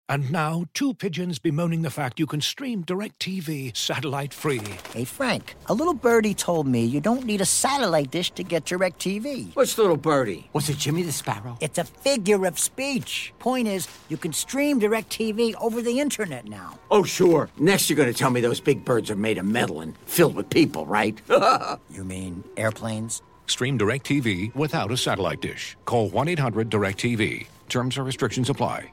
And now, two pigeons bemoaning the fact you can stream DirecTV satellite-free. Hey, Frank, a little birdie told me you don't need a satellite dish to get DirecTV. What's little birdie? Was it Jimmy the Sparrow? It's a figure of speech. Point is, you can stream DirecTV over the internet now. Oh, sure. Next you're going to tell me those big birds are made of metal and filled with people, right? You mean airplanes? Stream DirecTV without a satellite dish. Call 1-800-DirecTV. Terms and restrictions apply.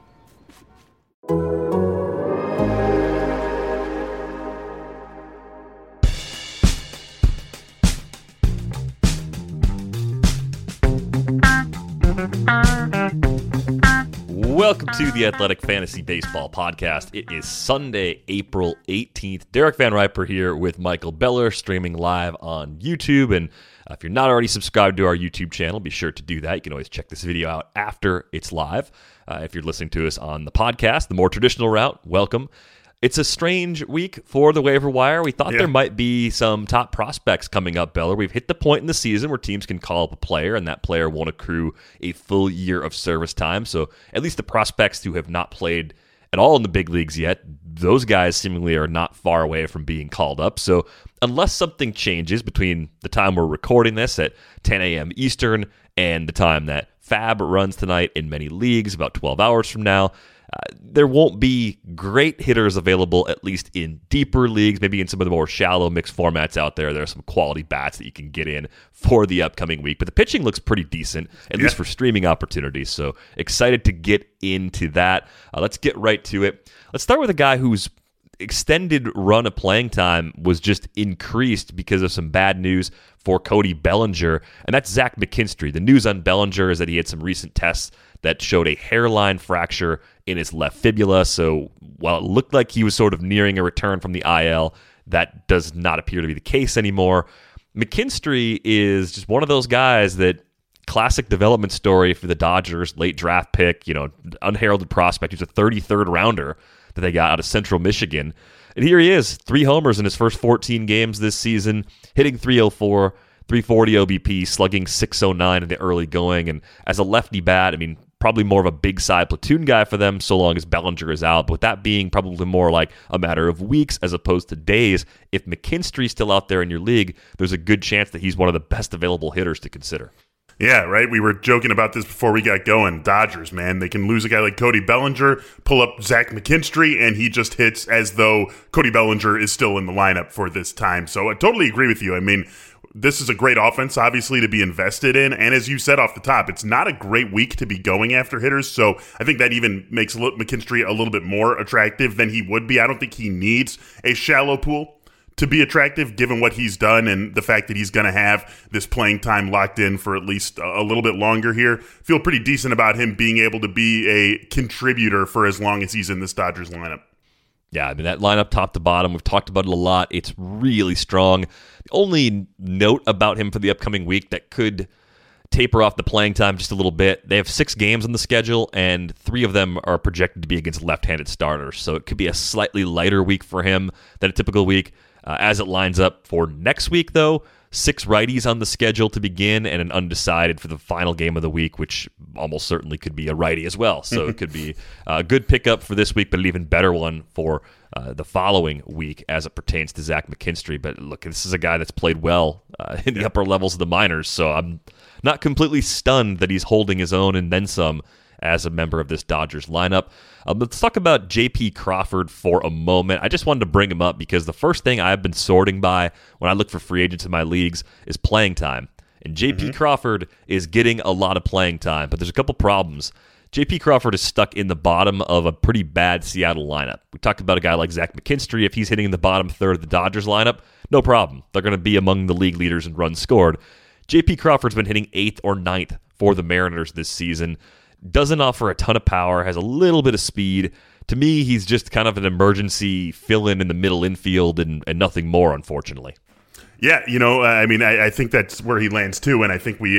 Welcome to the Athletic Fantasy Baseball Podcast. It is Sunday, April 18th. Derek Van Riper here with Michael Beller, streaming live on YouTube. And if you're not already subscribed to our YouTube channel, be sure to do that. You can always check this video out after it's live. If you're listening to us on the podcast, the more traditional route, welcome. It's a strange week for the waiver wire. We thought there might be some top prospects coming up, Beller. We've hit the point in the season where teams can call up a player, and that player won't accrue a full year of service time. So at least the prospects who have not played at all in the big leagues yet, those guys seemingly are not far away from being called up. So unless something changes between the time we're recording this at 10 a.m. Eastern and the time that Fab runs tonight in many leagues, about 12 hours from now, there won't be great hitters available, at least in deeper leagues. Maybe in some of the more shallow mixed formats out there, there are some quality bats that you can get in for the upcoming week. But the pitching looks pretty decent, at least for streaming opportunities. So excited to get into that. Let's get right to it. Let's start with a guy whose extended run of playing time was just increased because of some bad news for Cody Bellinger, and that's Zach McKinstry. The news on Bellinger is that he had some recent tests that showed a hairline fracture in his left fibula, so while it looked like he was sort of nearing a return from the IL, that does not appear to be the case anymore. McKinstry is just one of those guys that classic development story for the Dodgers, late draft pick, unheralded prospect. He's a 33rd rounder that they got out of Central Michigan. And here he is, 3 homers in his first 14 games this season, hitting .304, 340 OBP, slugging .609 in the early going. And as a lefty bat, probably more of a big side platoon guy for them so long as Bellinger is out. But with that being probably more like a matter of weeks as opposed to days, if McKinstry's still out there in your league, there's a good chance that he's one of the best available hitters to consider. Yeah, right? We were joking about this before we got going. Dodgers, man. They can lose a guy like Cody Bellinger, pull up Zach McKinstry, and he just hits as though Cody Bellinger is still in the lineup for this time. So I totally agree with you. This is a great offense, obviously, to be invested in. And as you said off the top, it's not a great week to be going after hitters. So I think that even makes McKinstry a little bit more attractive than he would be. I don't think he needs a shallow pool to be attractive, given what he's done and the fact that he's going to have this playing time locked in for at least a little bit longer here. Feel pretty decent about him being able to be a contributor for as long as he's in this Dodgers lineup. Yeah, that lineup top to bottom, we've talked about it a lot. It's really strong. The only note about him for the upcoming week that could taper off the playing time just a little bit, they have 6 games on the schedule, and 3 of them are projected to be against left-handed starters. So it could be a slightly lighter week for him than a typical week. As it lines up for next week, though, 6 righties on the schedule to begin and an undecided for the final game of the week, which almost certainly could be a righty as well. So it could be a good pickup for this week, but an even better one for the following week as it pertains to Zach McKinstry. But look, this is a guy that's played well in the upper levels of the minors, so I'm not completely stunned that he's holding his own and then some as a member of this Dodgers lineup. Let's talk about J.P. Crawford for a moment. I just wanted to bring him up because the first thing I've been sorting by when I look for free agents in my leagues is playing time. And J.P. Crawford is getting a lot of playing time, but there's a couple problems. J.P. Crawford is stuck in the bottom of a pretty bad Seattle lineup. We talked about a guy like Zach McKinstry. If he's hitting the bottom third of the Dodgers lineup, no problem. They're going to be among the league leaders in runs scored. J.P. Crawford's been hitting 8th or 9th for the Mariners this season. Doesn't offer a ton of power, has a little bit of speed. To me, he's just kind of an emergency fill-in the middle infield and nothing more, unfortunately. Yeah, I think that's where he lands too, and I think we have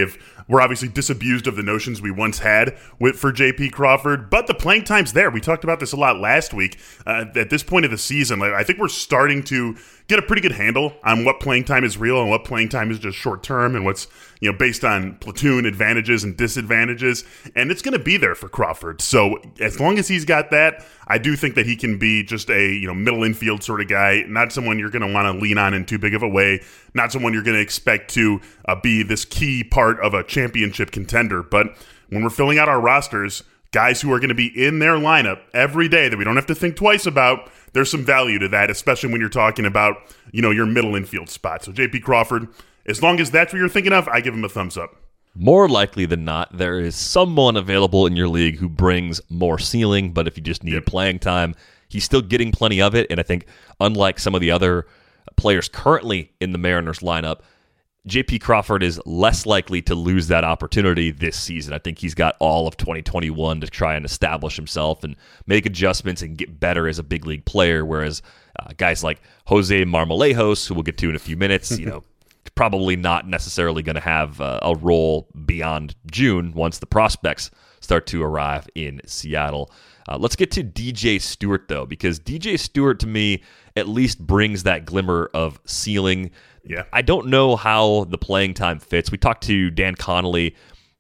we're obviously disabused of the notions we once had for J.P. Crawford, but the playing time's there. We talked about this a lot last week. At this point of the season, I think we're starting to get a pretty good handle on what playing time is real and what playing time is just short term, and what's based on platoon advantages and disadvantages. And it's going to be there for Crawford. So as long as he's got that, I do think that he can be just a middle infield sort of guy, not someone you're going to want to lean on in too big of a way, not someone you're going to expect to be this key part of a championship contender. But when we're filling out our rosters, guys who are going to be in their lineup every day that we don't have to think twice about, there's some value to that, especially when you're talking about, your middle infield spot. So J.P. Crawford, as long as that's what you're thinking of, I give him a thumbs up. More likely than not, there is someone available in your league who brings more ceiling, but if you just need playing time, he's still getting plenty of it. And I think unlike some of the other players currently in the Mariners lineup, J.P. Crawford is less likely to lose that opportunity this season. I think he's got all of 2021 to try and establish himself and make adjustments and get better as a big league player, whereas guys like Jose Marmolejos, who we'll get to in a few minutes, probably not necessarily going to have a role beyond June once the prospects start to arrive in Seattle. Let's get to DJ Stewart, though, because DJ Stewart, to me, at least brings that glimmer of ceiling. Yeah. I don't know how the playing time fits. We talked to Dan Connolly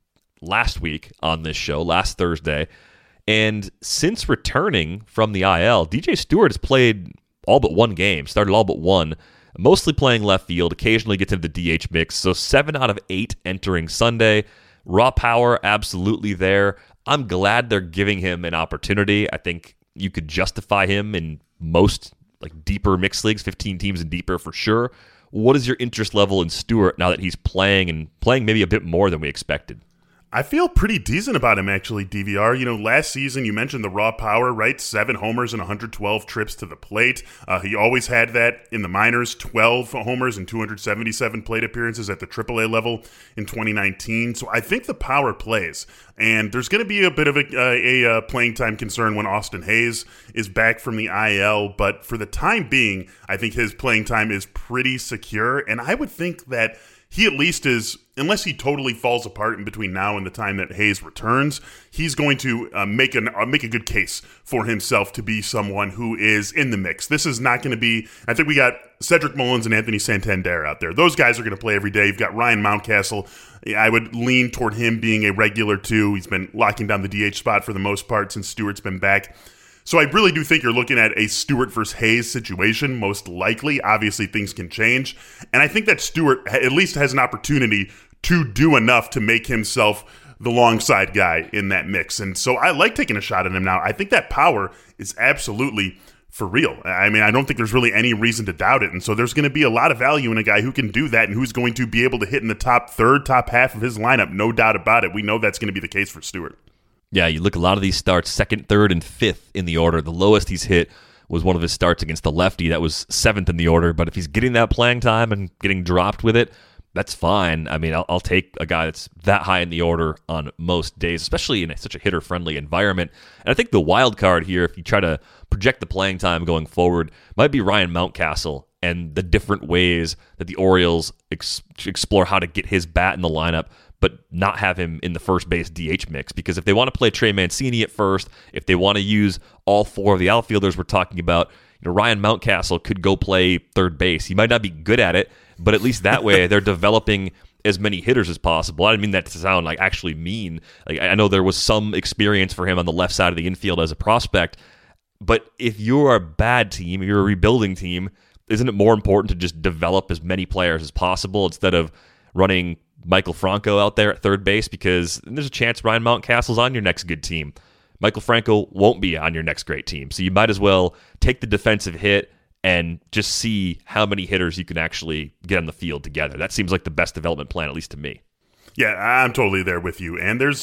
last week on this show, last Thursday, and since returning from the IL, DJ Stewart has played all but one game, started all but one, mostly playing left field, occasionally gets into the DH mix, so 7 out of 8 entering Sunday. Raw power, absolutely there. I'm glad they're giving him an opportunity. I think you could justify him in most deeper mixed leagues, 15 teams and deeper for sure. What is your interest level in Stewart now that he's playing maybe a bit more than we expected? I feel pretty decent about him, actually, DVR. Last season, you mentioned the raw power, right? 7 homers and 112 trips to the plate. He always had that in the minors, 12 homers and 277 plate appearances at the AAA level in 2019. So I think the power plays. And there's going to be a bit of a playing time concern when Austin Hayes is back from the IL. But for the time being, I think his playing time is pretty secure. And I would think that he at least is, unless he totally falls apart in between now and the time that Hayes returns, he's going to make a good case for himself to be someone who is in the mix. This is not going to be, I think we got Cedric Mullins and Anthony Santander out there. Those guys are going to play every day. You've got Ryan Mountcastle. I would lean toward him being a regular too. He's been locking down the DH spot for the most part since Stewart's been back. So I really do think you're looking at a Stewart versus Hayes situation, most likely. Obviously, things can change. And I think that Stewart at least has an opportunity to do enough to make himself the long side guy in that mix. And so I like taking a shot at him now. I think that power is absolutely for real. I mean, I don't think there's really any reason to doubt it. And so there's going to be a lot of value in a guy who can do that and who's going to be able to hit in the top half of his lineup. No doubt about it. We know that's going to be the case for Stewart. Yeah, you look at a lot of these starts, 2nd, 3rd, and 5th in the order. The lowest he's hit was one of his starts against the lefty. That was 7th in the order. But if he's getting that playing time and getting dropped with it, that's fine. I mean, I'll take a guy that's that high in the order on most days, especially in such a hitter-friendly environment. And I think the wild card here, if you try to project the playing time going forward, might be Ryan Mountcastle and the different ways that the Orioles explore how to get his bat in the lineup, but not have him in the first base DH mix. Because if they want to play Trey Mancini at first, if they want to use all 4 of the outfielders we're talking about, Ryan Mountcastle could go play third base. He might not be good at it, but at least that way they're developing as many hitters as possible. I didn't mean that to sound actually mean. I know there was some experience for him on the left side of the infield as a prospect, but if you're a bad team, if you're a rebuilding team, isn't it more important to just develop as many players as possible instead of running Michael Franco out there at third base? Because there's a chance Ryan Mountcastle's on your next good team. Michael Franco won't be on your next great team. So you might as well take the defensive hit and just see how many hitters you can actually get on the field together. That seems like the best development plan, at least to me. Yeah, I'm totally there with you. And there's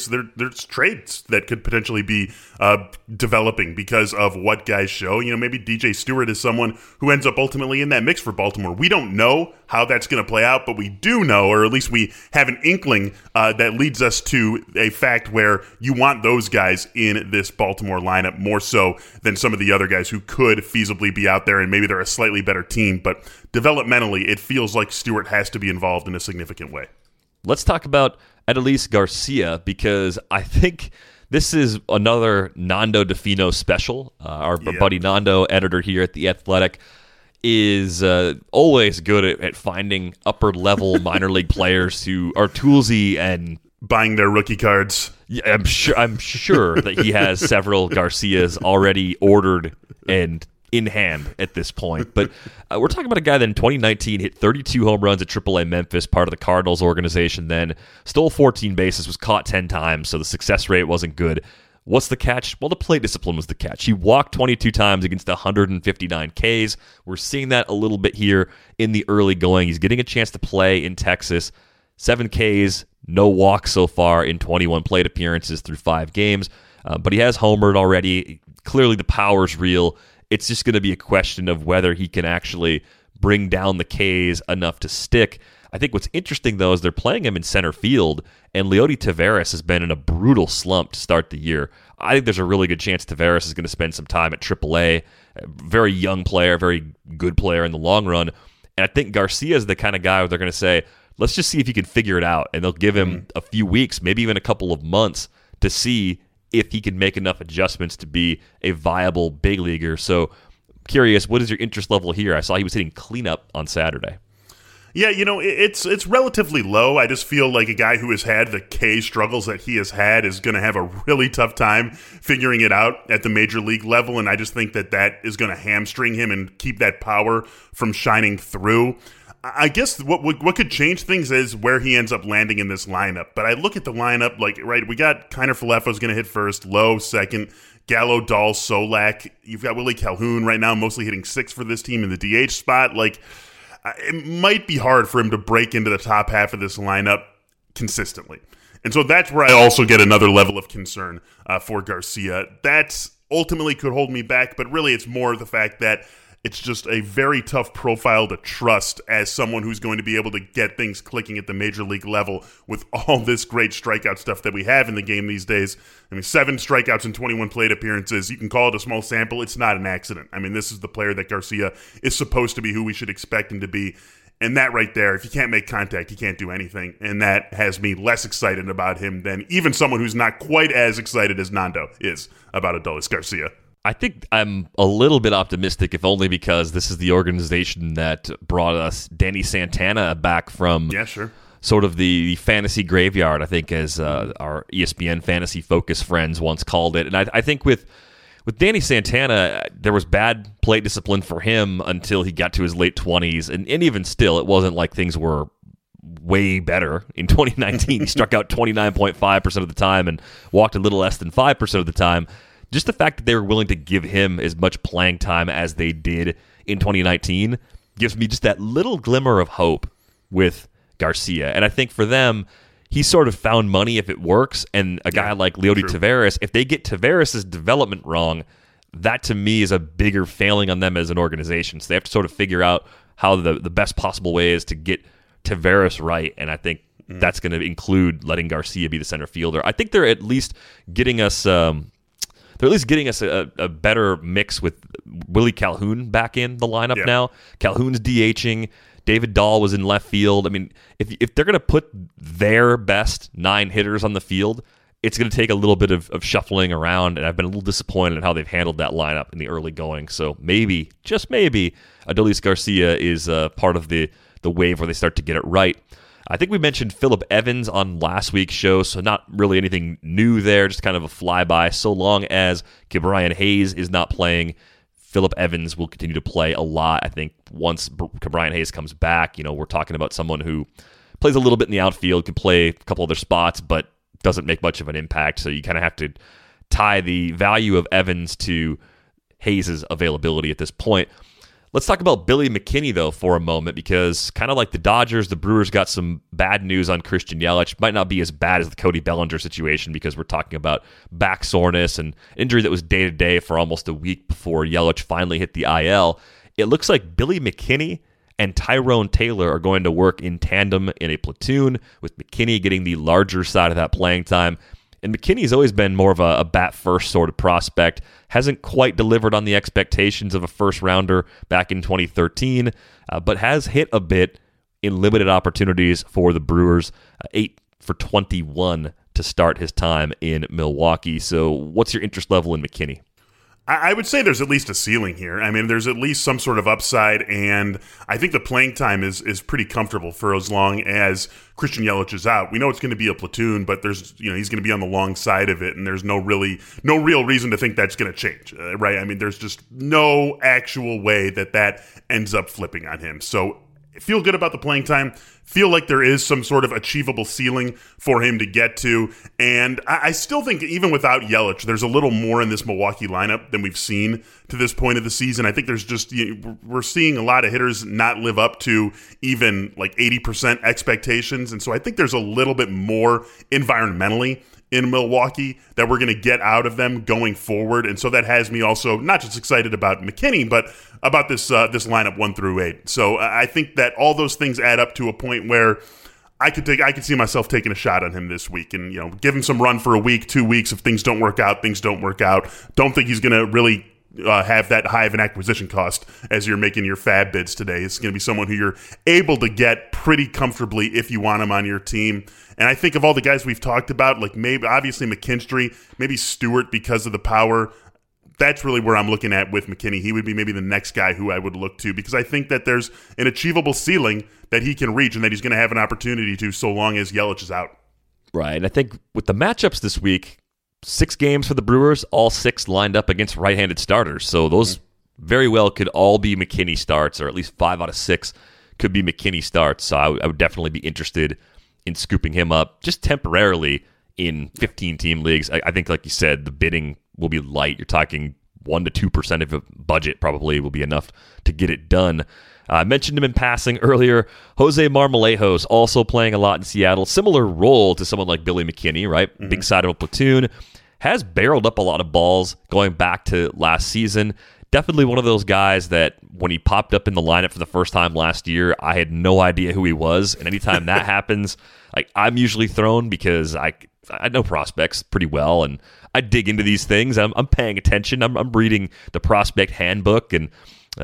trades that could potentially be developing because of what guys show. Maybe DJ Stewart is someone who ends up ultimately in that mix for Baltimore. We don't know how that's going to play out, but we do know, or at least we have an inkling that leads us to a fact where you want those guys in this Baltimore lineup more so than some of the other guys who could feasibly be out there, and maybe they're a slightly better team. But developmentally, it feels like Stewart has to be involved in a significant way. let's talk about Adolis Garcia, because I think this is another Nando DeFino special. Our buddy Nando, editor here at The Athletic, is always good at finding upper-level minor league players who are toolsy and buying their rookie cards. Yeah, I'm sure that he has several Garcias already ordered and in hand at this point. But we're talking about a guy that in 2019 hit 32 home runs at AAA Memphis, part of the Cardinals organization then, stole 14 bases, was caught 10 times, so the success rate wasn't good. What's the catch? Well, the plate discipline was the catch. He walked 22 times against 159 Ks. We're seeing that a little bit here in the early going. He's getting a chance to play in Texas. 7 Ks, no walks so far in 21 plate appearances through 5 games. But he has homered already. Clearly the power's real. It's just going to be a question of whether he can actually bring down the Ks enough to stick. I think what's interesting, though, is they're playing him in center field, and Leody Taveras has been in a brutal slump to start the year. I think there's a really good chance Taveras is going to spend some time at AAA. A very young player, very good player in the long run. And I think Garcia is the kind of guy where they're going to say, let's just see if he can figure it out. And they'll give him a few weeks, maybe even a couple of months, to see if he can make enough adjustments to be a viable big leaguer. So curious, what is your interest level here? I saw he was hitting cleanup on Saturday. Yeah, it's relatively low. I just feel like a guy who has had the K struggles that he has had is going to have a really tough time figuring it out at the major league level, and I just think that is going to hamstring him and keep that power from shining through. I guess what could change things is where he ends up landing in this lineup. But I look at the lineup, we got Kiner Falefa's going to hit first, Lowe second, Gallo, Dahl, Solak. You've got Willie Calhoun right now mostly hitting 6th for this team in the DH spot. It might be hard for him to break into the top half of this lineup consistently. And so that's where I also get another level of concern for Garcia. That ultimately could hold me back, but really it's more the fact that it's just a very tough profile to trust as someone who's going to be able to get things clicking at the major league level with all this great strikeout stuff that we have in the game these days. 7 strikeouts in 21 plate appearances. You can call it a small sample. It's not an accident. This is the player that Garcia is supposed to be, who we should expect him to be. And that right there, if you can't make contact, you can't do anything. And that has me less excited about him than even someone who's not quite as excited as Nando is about Adolis Garcia. I think I'm a little bit optimistic, if only because this is the organization that brought us Danny Santana back from sort of the fantasy graveyard, I think, as our ESPN fantasy focus friends once called it. And I think with Danny Santana, there was bad plate discipline for him until he got to his late 20s. And even still, it wasn't like things were way better. In 2019, he struck out 29.5% of the time and walked a little less than 5% of the time. Just the fact that they were willing to give him as much playing time as they did in 2019 gives me just that little glimmer of hope with Garcia. And I think for them, he sort of found money if it works. And a guy like Leody Taveras, if they get Taveras' development wrong, that to me is a bigger failing on them as an organization. So they have to sort of figure out how the best possible way is to get Taveras right. And I think that's going to include letting Garcia be the center fielder. I think they're at least getting us... They're at least getting us a better mix with Willie Calhoun back in the lineup now. Calhoun's DHing. David Dahl was in left field. If they're going to put their best 9 hitters on the field, it's going to take a little bit of shuffling around, and I've been a little disappointed in how they've handled that lineup in the early going. So maybe, just maybe, Adolis Garcia is part of the wave where they start to get it right. I think we mentioned Phillip Evans on last week's show, so not really anything new there, just kind of a flyby. So long as Ke'Bryan Hayes is not playing, Phillip Evans will continue to play a lot. I think once Ke'Bryan Hayes comes back, we're talking about someone who plays a little bit in the outfield, can play a couple other spots, but doesn't make much of an impact. So you kind of have to tie the value of Evans to Hayes' availability at this point. Let's talk about Billy McKinney, though, for a moment, because kind of like the Dodgers, the Brewers got some bad news on Christian Yelich. Might not be as bad as the Cody Bellinger situation, because we're talking about back soreness and injury that was day-to-day for almost a week before Yelich finally hit the IL. It looks like Billy McKinney and Tyrone Taylor are going to work in tandem in a platoon, with McKinney getting the larger side of that playing time. And McKinney's always been more of a bat-first sort of prospect. Hasn't quite delivered on the expectations of a first-rounder back in 2013, but has hit a bit in limited opportunities for the Brewers, 8 for 21 to start his time in Milwaukee. So what's your interest level in McKinney? I would say there's at least a ceiling here. I mean, there's at least some sort of upside, and I think the playing time is pretty comfortable for as long as Christian Yelich is out. We know it's going to be a platoon, but there's he's going to be on the long side of it, and there's no real reason to think that's going to change, right? I mean, there's just no actual way that ends up flipping on him. So feel good about the playing time. Feel like there is some sort of achievable ceiling for him to get to. And I still think even without Yelich, there's a little more in this Milwaukee lineup than we've seen to this point of the season. I think there's just, we're seeing a lot of hitters not live up to even like 80% expectations. And so I think there's a little bit more environmentally in Milwaukee that we're going to get out of them going forward. And so that has me also not just excited about McKinney, but about this lineup 1 through 8. So I think that all those things add up to a point where I could see myself taking a shot on him this week and, give him some run for a week, 2 weeks. If things don't work out, things don't work out. Don't think he's going to really have that high of an acquisition cost as you're making your fab bids today. It's going to be someone who you're able to get pretty comfortably if you want him on your team. And I think of all the guys we've talked about, like maybe obviously McKinstry, maybe Stewart because of the power. That's really where I'm looking at with McKinney. He would be maybe the next guy who I would look to because I think that there's an achievable ceiling that he can reach and that he's going to have an opportunity to so long as Yelich is out. Right. And I think with the matchups this week, 6 games for the Brewers, all 6 lined up against right-handed starters. So those very well could all be McKinney starts, or at least 5 out of 6 could be McKinney starts. So I would definitely be interested in scooping him up just temporarily in 15-team leagues. I think, like you said, the bidding will be light. You're talking 1% to 2% of a budget probably will be enough to get it done. I mentioned him in passing earlier. Jose Marmolejo's also playing a lot in Seattle. Similar role to someone like Billy McKinney, right? Mm-hmm. Big side of a platoon. Has barreled up a lot of balls going back to last season. Definitely one of those guys that when he popped up in the lineup for the first time last year, I had no idea who he was. And anytime that happens, I'm usually thrown because I know prospects pretty well, and I dig into these things. I'm paying attention. I'm reading the prospect handbook, and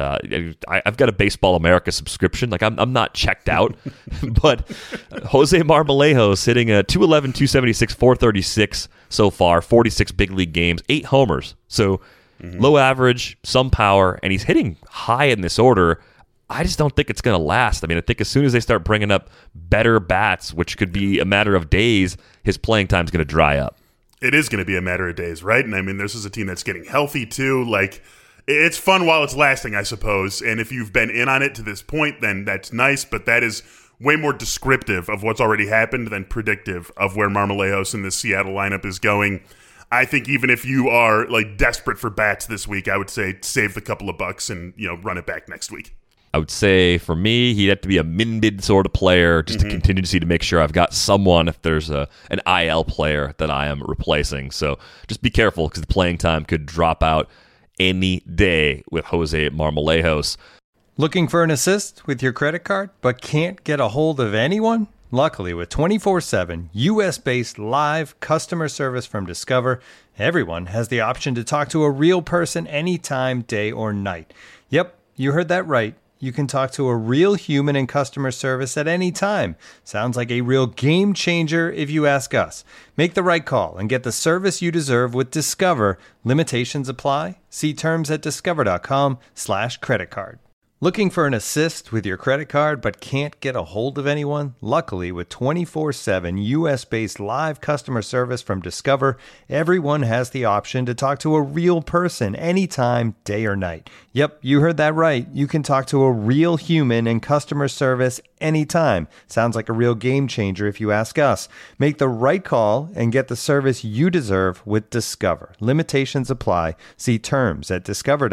I've got a Baseball America subscription. I'm not checked out, but Jose Marmolejo sitting at 211, 276, 436 so far, 46 big league games, 8 homers. So low average, some power, and he's hitting high in this order. I just don't think it's going to last. I mean, I think as soon as they start bringing up better bats, which could be a matter of days, his playing time's going to dry up. It is going to be a matter of days, right? And I mean, this is a team that's getting healthy too. Like, it's fun while it's lasting, I suppose. And if you've been in on it to this point, then that's nice. But that is way more descriptive of what's already happened than predictive of where Marmolejo in this Seattle lineup is going. I think even if you are like desperate for bats this week, I would say save the couple of bucks and run it back next week. I would say for me, he'd have to be a min-bid sort of player just to contingency to make sure I've got someone if there's an IL player that I am replacing. So just be careful because the playing time could drop out any day with Jose Marmolejo. Looking for an assist with your credit card but can't get a hold of anyone? Luckily, with 24/7 U.S.-based live customer service from Discover, everyone has the option to talk to a real person anytime, day or night. Yep, you heard that right. You can talk to a real human in customer service at any time. Sounds like a real game changer if you ask us. Make the right call and get the service you deserve with Discover. Limitations apply. See terms at discover.com/creditcard. Looking for an assist with your credit card but can't get a hold of anyone? Luckily, with 24/7 U.S.-based live customer service from Discover, everyone has the option to talk to a real person anytime, day or night. Yep, you heard that right. You can talk to a real human in customer service anytime. Sounds like a real game changer if you ask us. Make the right call and get the service you deserve with Discover. Limitations apply. See terms at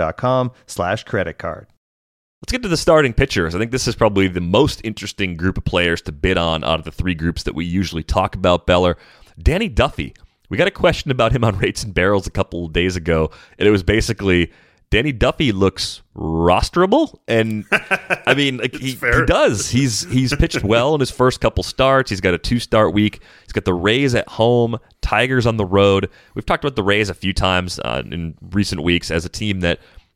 discover.com/creditcard. Let's get to the starting pitchers. I think this is probably the most interesting group of players to bid on out of the 3 groups that we usually talk about, Beller. Danny Duffy. We got a question about him on Rates and Barrels a couple of days ago, and it was basically, Danny Duffy looks rosterable, and I mean, like, he does. He's pitched well in his first couple starts. He's got a 2-start week. He's got the Rays at home, Tigers on the road. We've talked about the Rays a few times in recent weeks as a team that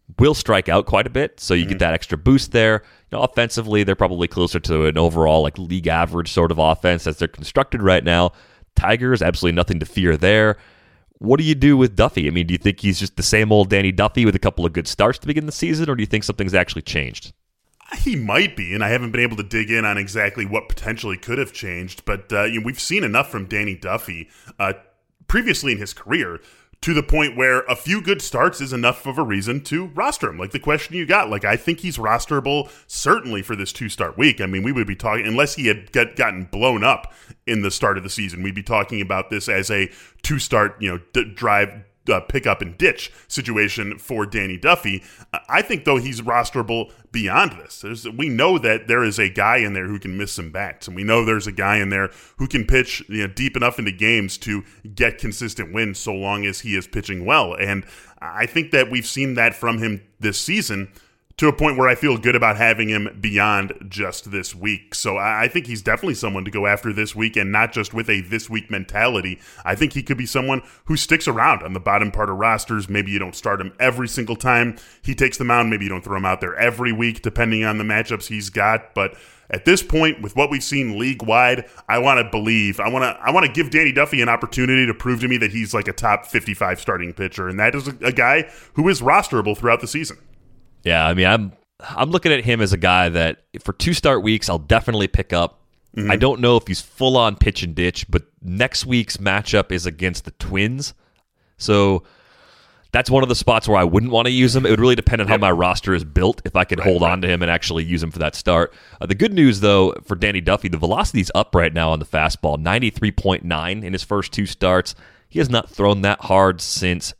will strike out quite a bit, so you get that extra boost there. Offensively, they're probably closer to an overall like league average sort of offense as they're constructed right now. Tigers, absolutely nothing to fear there. What do you do with Duffy? I mean, do you think he's just the same old Danny Duffy with a couple of good starts to begin the season, or do you think something's actually changed? He might be, and I haven't been able to dig in on exactly what potentially could have changed, but we've seen enough from Danny Duffy previously in his career to the point where a few good starts is enough of a reason to roster him. Like the question you got, like I think he's rosterable certainly for this 2-start week. I mean, we would be talking, unless he had gotten blown up in the start of the season, we'd be talking about this as a 2-start, drive, pick up and ditch situation for Danny Duffy. I think, though, he's rosterable beyond this. We know that there is a guy in there who can miss some bats, and we know there's a guy in there who can pitch deep enough into games to get consistent wins so long as he is pitching well. And I think that we've seen that from him this season to a point where I feel good about having him beyond just this week. So I think he's definitely someone to go after this week, and not just with a this week mentality. I think he could be someone who sticks around on the bottom part of rosters. Maybe you don't start him every single time he takes the mound. Maybe you don't throw him out there every week, depending on the matchups he's got. But at this point, with what we've seen league-wide, I want to believe, I want to give Danny Duffy an opportunity to prove to me that he's like a top 55 starting pitcher, and that is a guy who is rosterable throughout the season. Yeah, I mean, I'm looking at him as a guy that for 2-start weeks, I'll definitely pick up. I don't know if he's full-on pitch and ditch, but next week's matchup is against the Twins. So that's one of the spots where I wouldn't want to use him. It would really depend on how my roster is built, if I could hold on to him and actually use him for that start. The good news, though, for Danny Duffy, the velocity's up right now on the fastball, 93.9 in his first 2 starts. He has not thrown that hard since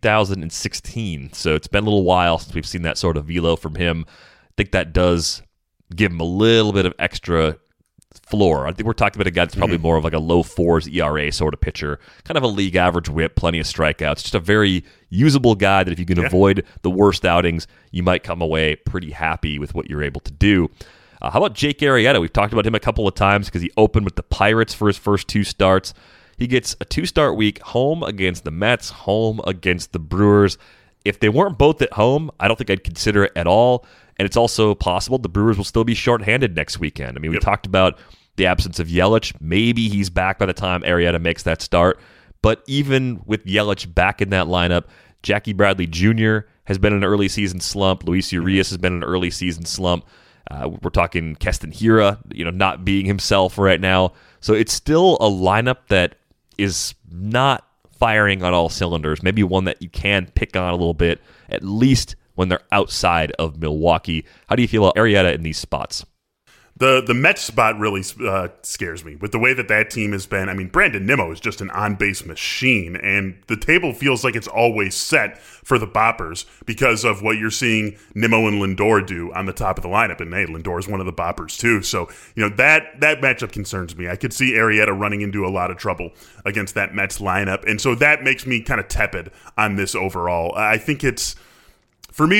2016, so it's been a little while since we've seen that sort of velo from him. I think that does give him a little bit of extra floor. I think we're talking about a guy that's probably more of like a low 4s ERA sort of pitcher, kind of a league average whip, plenty of strikeouts, just a very usable guy that if you can avoid the worst outings, you might come away pretty happy with what you're able to do. How about Jake Arrieta? We've talked about him a couple of times because he opened with the Pirates for his first 2 starts. He gets a 2-start week, home against the Mets, home against the Brewers. If they weren't both at home, I don't think I'd consider it at all. And it's also possible the Brewers will still be shorthanded next weekend. I mean, we talked about the absence of Yelich. Maybe he's back by the time Arrieta makes that start. But even with Yelich back in that lineup, Jackie Bradley Jr. has been in an early season slump. Luis Urias has been in an early season slump. We're talking Keston Hiura, not being himself right now. So it's still a lineup that is not firing on all cylinders. Maybe one that you can pick on a little bit, at least when they're outside of Milwaukee. How do you feel about Arrieta in these spots? The Mets spot really scares me with the way that team has been. I mean, Brandon Nimmo is just an on-base machine, and the table feels like it's always set for the Boppers because of what you're seeing Nimmo and Lindor do on the top of the lineup. And hey, Lindor is one of the Boppers too. So, that matchup concerns me. I could see Arrieta running into a lot of trouble against that Mets lineup, and so that makes me kind of tepid on this overall. I think for me,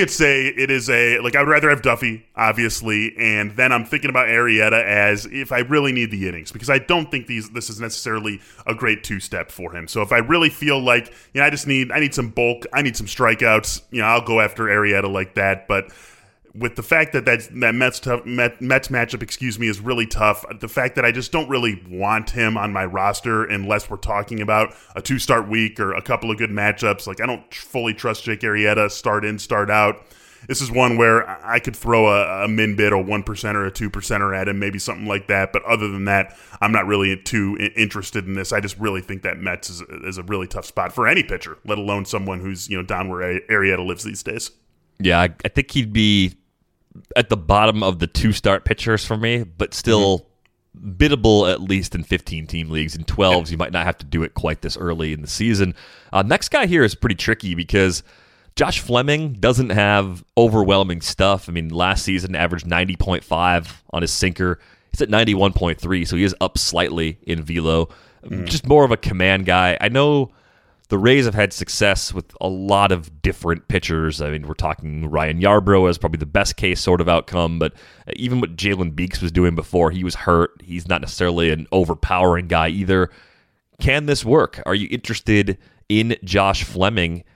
I would rather have Duffy, obviously, and then I'm thinking about Arrieta as if I really need the innings, because I don't think this is necessarily a great 2-step for him. So if I really feel like, I need some bulk, I need some strikeouts, I'll go after Arrieta like that. But with the fact that Mets matchup, is really tough, the fact that I just don't really want him on my roster unless we're talking about a 2-start week or a couple of good matchups. Like, I don't fully trust Jake Arrieta, start in, start out. This is one where I could throw a min bid or 1% or a 2%er at him, maybe something like that. But other than that, I'm not really too interested in this. I just really think that Mets is a really tough spot for any pitcher, let alone someone who's down where Arrieta lives these days. Yeah, I think he'd be at the bottom of the 2-start pitchers for me, but still biddable at least in 15-team leagues. In 12s, you might not have to do it quite this early in the season. Next guy here is pretty tricky because Josh Fleming doesn't have overwhelming stuff. I mean, last season averaged 90.5 on his sinker. He's at 91.3, so he is up slightly in velo. Just more of a command guy. I know the Rays have had success with a lot of different pitchers. I mean, we're talking Ryan Yarbrough as probably the best case sort of outcome, but even what Jalen Beeks was doing before he was hurt, he's not necessarily an overpowering guy either. Can this work? Are you interested in Josh Fleming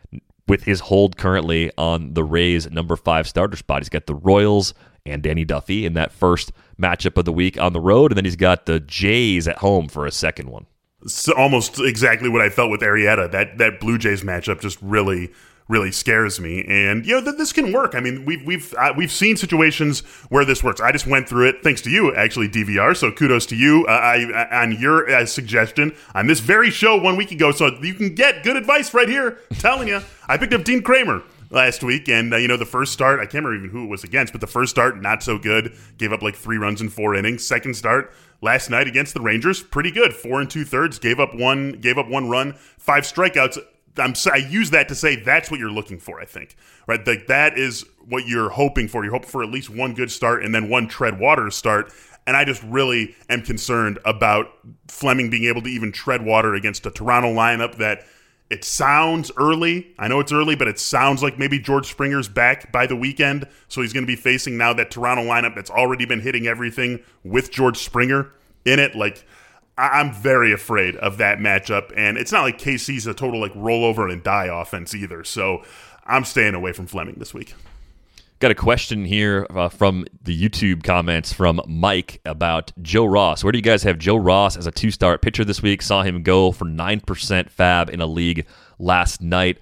with his hold currently on the Rays' number 5 starter spot. He's got the Royals and Danny Duffy in that first matchup of the week on the road, and then he's got the Jays at home for a second one. So almost exactly what I felt with Arrieta. That Blue Jays matchup just really scares me, and this can work. I mean, we've seen situations where this works. I just went through it thanks to you, actually, DVR. So kudos to you on your suggestion on this very show 1 week ago. So you can get good advice right here. I'm telling you, I picked up Dean Kramer last week, and the first start, I can't remember even who it was against, but the first start, not so good. Gave up like 3 runs in 4 innings. Second start last night against the Rangers, pretty good. 4 2/3, gave up one run, 5 strikeouts. I use that to say that's what you're looking for, I think. Right? That is what you're hoping for. You're hoping for at least one good start and then one tread water start. And I just really am concerned about Fleming being able to even tread water against a Toronto lineup that it sounds early. I know it's early, but it sounds like maybe George Springer's back by the weekend. So he's going to be facing now that Toronto lineup that's already been hitting everything with George Springer in it. Like, I'm very afraid of that matchup, and it's not like KC's a total like rollover and die offense either. So I'm staying away from Fleming this week. Got a question here from the YouTube comments from Mike about Joe Ross. Where do you guys have Joe Ross as a 2-start pitcher this week? Saw him go for 9% fab in a league last night.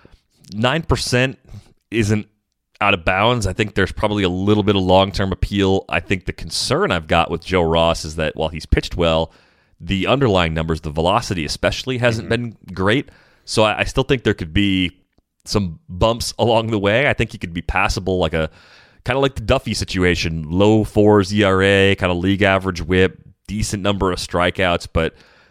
9% isn't out of bounds. I think there's probably a little bit of long-term appeal. I think the concern I've got with Joe Ross is that while he's pitched well, the underlying numbers, the velocity especially, hasn't been great. So I still think there could be some bumps along the way. I think he could be passable, like kind of like the Duffy situation, low 4s ERA, kind of league average whip, decent number of strikeouts, but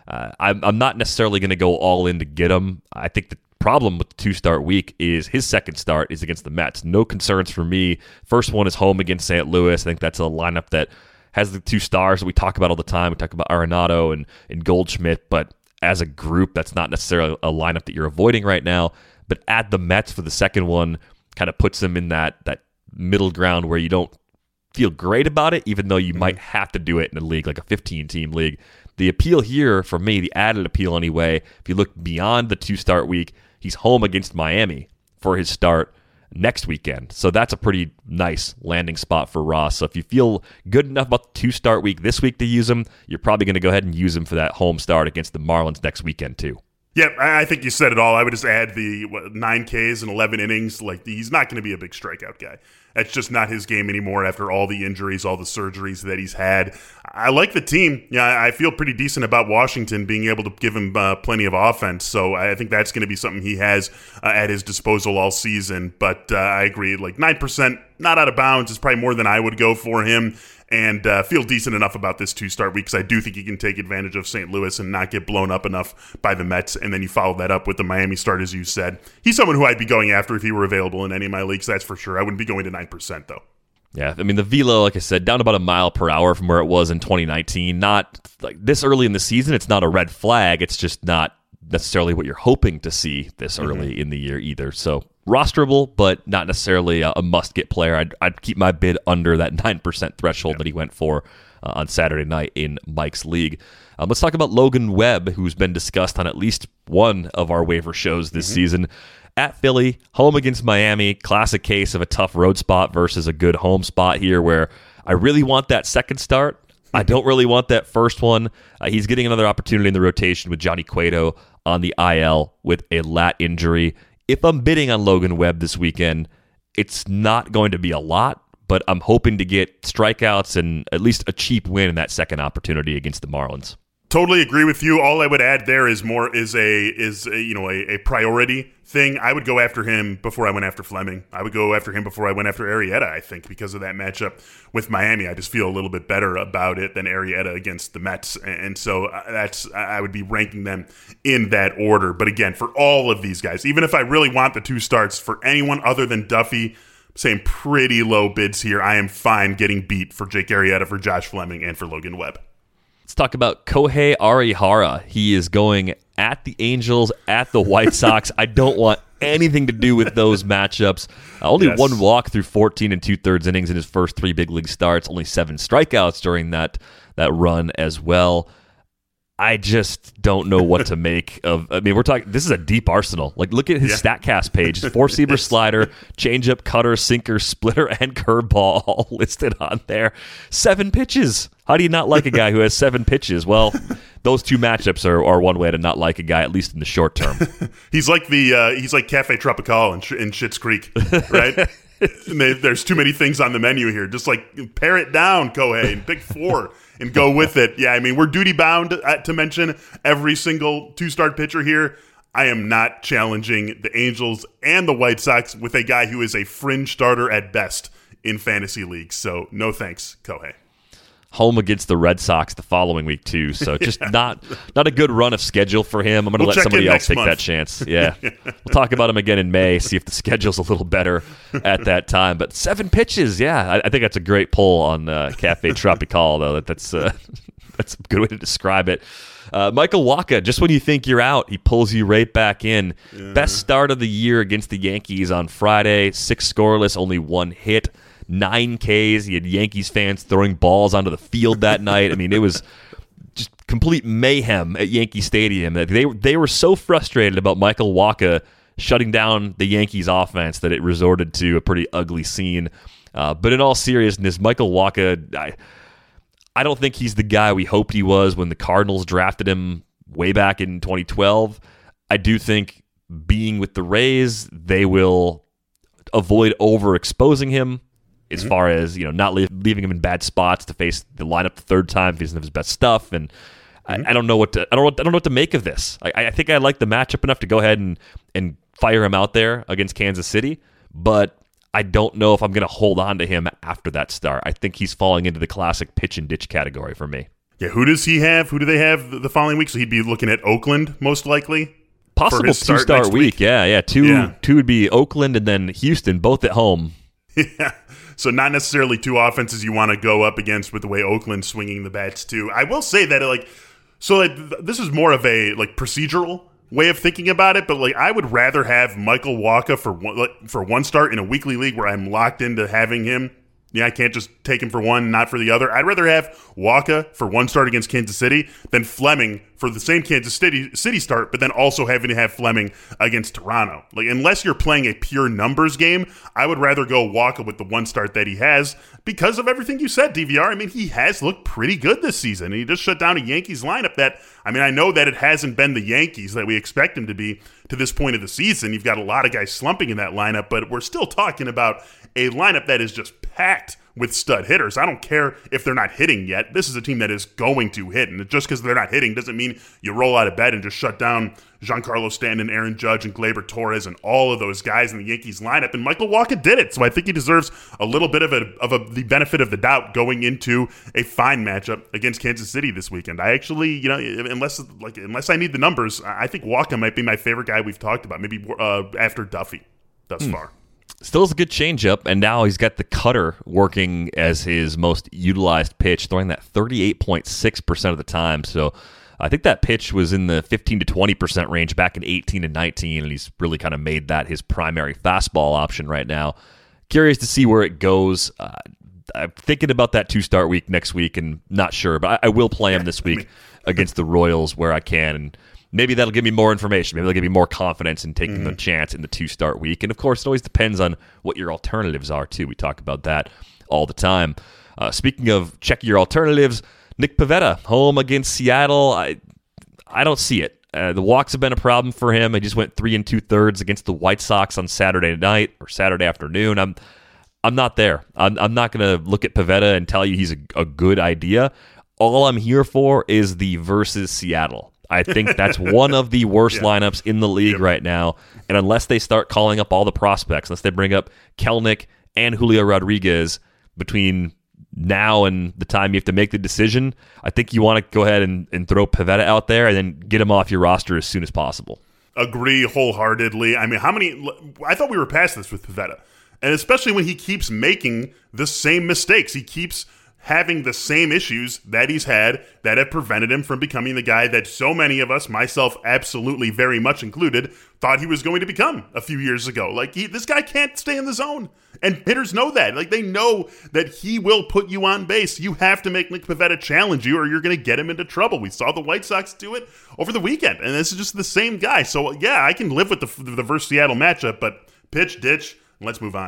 I'm not necessarily going to go all in to get him. I think the problem with the 2-start week is his second start is against the Mets. No concerns for me. First one is home against St. Louis. I think that's a lineup that has the 2 stars that we talk about all the time. We talk about Arenado and Goldschmidt, but as a group, that's not necessarily a lineup that you're avoiding right now. But add the Mets for the second one, kind of puts them in that middle ground where you don't feel great about it, even though you might have to do it in a league like a 15-team league. The appeal here, for me, the added appeal anyway, if you look beyond the 2-start week, he's home against Miami for his start next weekend. So that's a pretty nice landing spot for Ross. So if you feel good enough about the 2-start week this week to use him, you're probably going to go ahead and use him for that home start against the Marlins next weekend too. Yeah, I think you said it all. I would just add the 9 Ks and 11 innings. Like, he's not going to be a big strikeout guy. That's just not his game anymore after all the injuries, all the surgeries that he's had. I like the team. Yeah, I feel pretty decent about Washington being able to give him plenty of offense. So I think that's going to be something he has at his disposal all season. But I agree, like 9%, not out of bounds, is probably more than I would go for him. And feel decent enough about this 2-start week because I do think he can take advantage of St. Louis and not get blown up enough by the Mets. And then you follow that up with the Miami start, as you said. He's someone who I'd be going after if he were available in any of my leagues, that's for sure. I wouldn't be going to 9%, though. Yeah, I mean, the velo, like I said, down about a mile per hour from where it was in 2019. Not like this early in the season, it's not a red flag. It's just not necessarily what you're hoping to see this early in the year either. So rosterable, but not necessarily a must-get player. I'd keep my bid under that 9% threshold that he went for on Saturday night in Mike's league. Let's talk about Logan Webb, who's been discussed on at least one of our waiver shows this season. At Philly, home against Miami, classic case of a tough road spot versus a good home spot here where I really want that second start. I don't really want that first one. He's getting another opportunity in the rotation with Johnny Cueto on the IL with a lat injury. If I'm bidding on Logan Webb this weekend, it's not going to be a lot, but I'm hoping to get strikeouts and at least a cheap win in that second opportunity against the Marlins. Totally agree with you. All I would add there is a priority thing. I would go after him before I went after Fleming. I would go after him before I went after Arrieta, I think, because of that matchup with Miami. I just feel a little bit better about it than Arrieta against the Mets. And so I would be ranking them in that order. But again, for all of these guys, even if I really want the 2 starts for anyone other than Duffy, saying pretty low bids here, I am fine getting beat for Jake Arrieta, for Josh Fleming, and for Logan Webb. Let's talk about Kohei Arihara. He is going at the Angels, at the White Sox. I don't want anything to do with those matchups. Only one walk through 14 2/3 innings in his first 3 big league starts. Only 7 strikeouts during that run as well. I just don't know what to make of. I mean, this is a deep arsenal. Like, look at his StatCast page. Four-seamer slider, changeup, cutter, sinker, splitter, and curveball all listed on there. 7 pitches. How do you not like a guy who has 7 pitches? Well, those 2 matchups are one way to not like a guy, at least in the short term. He's like Cafe Tropical in Schitt's Creek, right? There's too many things on the menu here. Just like pare it down, Kohei, and pick 4 and go with it. Yeah, I mean, we're duty bound to mention every single 2-start pitcher here. I am not challenging the Angels and the White Sox with a guy who is a fringe starter at best in fantasy leagues. So no thanks, Kohei. Home against the Red Sox the following week too, so just not a good run of schedule for him. I'm going to let somebody else take that chance. Yeah, we'll talk about him again in May, see if the schedule's a little better at that time. But 7 pitches, yeah, I think that's a great poll on Cafe Tropical, though. That's a good way to describe it. Michael Wacha, just when you think you're out, he pulls you right back in. Yeah. Best start of the year against the Yankees on Friday. 6 scoreless, only 1 hit. 9 Ks. He had Yankees fans throwing balls onto the field that night. I mean, it was just complete mayhem at Yankee Stadium. They were so frustrated about Michael Wacha shutting down the Yankees offense that it resorted to a pretty ugly scene. But in all seriousness, Michael Wacha, I don't think he's the guy we hoped he was when the Cardinals drafted him way back in 2012. I do think being with the Rays, they will avoid overexposing him. As far as not leaving him in bad spots to face the lineup the 3rd time if he doesn't have his best stuff, and I don't know what to make of this. I think I like the matchup enough to go ahead and fire him out there against Kansas City, but I don't know if I'm going to hold on to him after that start. I think he's falling into the classic pitch and ditch category for me. Yeah, who does he have? Who do they have the following week? So he'd be looking at Oakland most likely. Possible 2-start week. Yeah. Two would be Oakland and then Houston, both at home. Yeah. So not necessarily 2 offenses you want to go up against with the way Oakland's swinging the bats too. I will say that this is more of a procedural way of thinking about it, but I would rather have Michael Wacha for one start in a weekly league where I'm locked into having him. Yeah, I can't just take him for one, not for the other. I'd rather have Wacha for 1 start against Kansas City than Fleming for the same Kansas City start, but then also having to have Fleming against Toronto. Unless you're playing a pure numbers game, I would rather go Wacha with the 1 start that he has because of everything you said, DVR. I mean, he has looked pretty good this season. He just shut down a Yankees lineup that, I know that it hasn't been the Yankees that we expect him to be to this point of the season. You've got a lot of guys slumping in that lineup, but we're still talking about a lineup that is just packed with stud hitters. I don't care if they're not hitting yet. This is a team that is going to hit, and just because they're not hitting doesn't mean you roll out of bed and just shut down Giancarlo Stanton, Aaron Judge, and Gleyber Torres, and all of those guys in the Yankees lineup. And Michael Wacha did it, so I think he deserves a little bit of the benefit of the doubt going into a fine matchup against Kansas City this weekend. I actually, unless I need the numbers, I think Wacha might be my favorite guy we've talked about, maybe after Duffy thus far. Still is a good changeup, and now he's got the cutter working as his most utilized pitch, throwing that 38.6% of the time. So I think that pitch was in the 15 to 20% range back in 18 and 19, and he's really kind of made that his primary fastball option right now. Curious to see where it goes. I'm thinking about that 2-start week next week, and not sure, but I will play him this week against the Royals where I can, and maybe that'll give me more information. Maybe that'll give me more confidence in taking the chance in the 2-start week. And, of course, it always depends on what your alternatives are, too. We talk about that all the time. Speaking of check your alternatives, Nick Pivetta, home against Seattle. I don't see it. The walks have been a problem for him. He just went 3 2/3 against the White Sox on Saturday night or Saturday afternoon. I'm not there. I'm not going to look at Pivetta and tell you he's a good idea. All I'm here for is the versus Seattle. I think that's one of the worst lineups in the league right now. And unless they start calling up all the prospects, unless they bring up Kelenic and Julio Rodriguez between now and the time you have to make the decision, I think you want to go ahead and throw Pivetta out there and then get him off your roster as soon as possible. Agree wholeheartedly. I thought we were past this with Pivetta. And especially when he keeps making the same mistakes. He keeps having the same issues that he's had that have prevented him from becoming the guy that so many of us, myself absolutely very much included, thought he was going to become a few years ago. This guy can't stay in the zone. And hitters know that. Like, they know that he will put you on base. You have to make Nick Pivetta challenge you or you're going to get him into trouble. We saw the White Sox do it over the weekend, and this is just the same guy. So, yeah, I can live with the versus Seattle matchup, but pitch, ditch, and let's move on.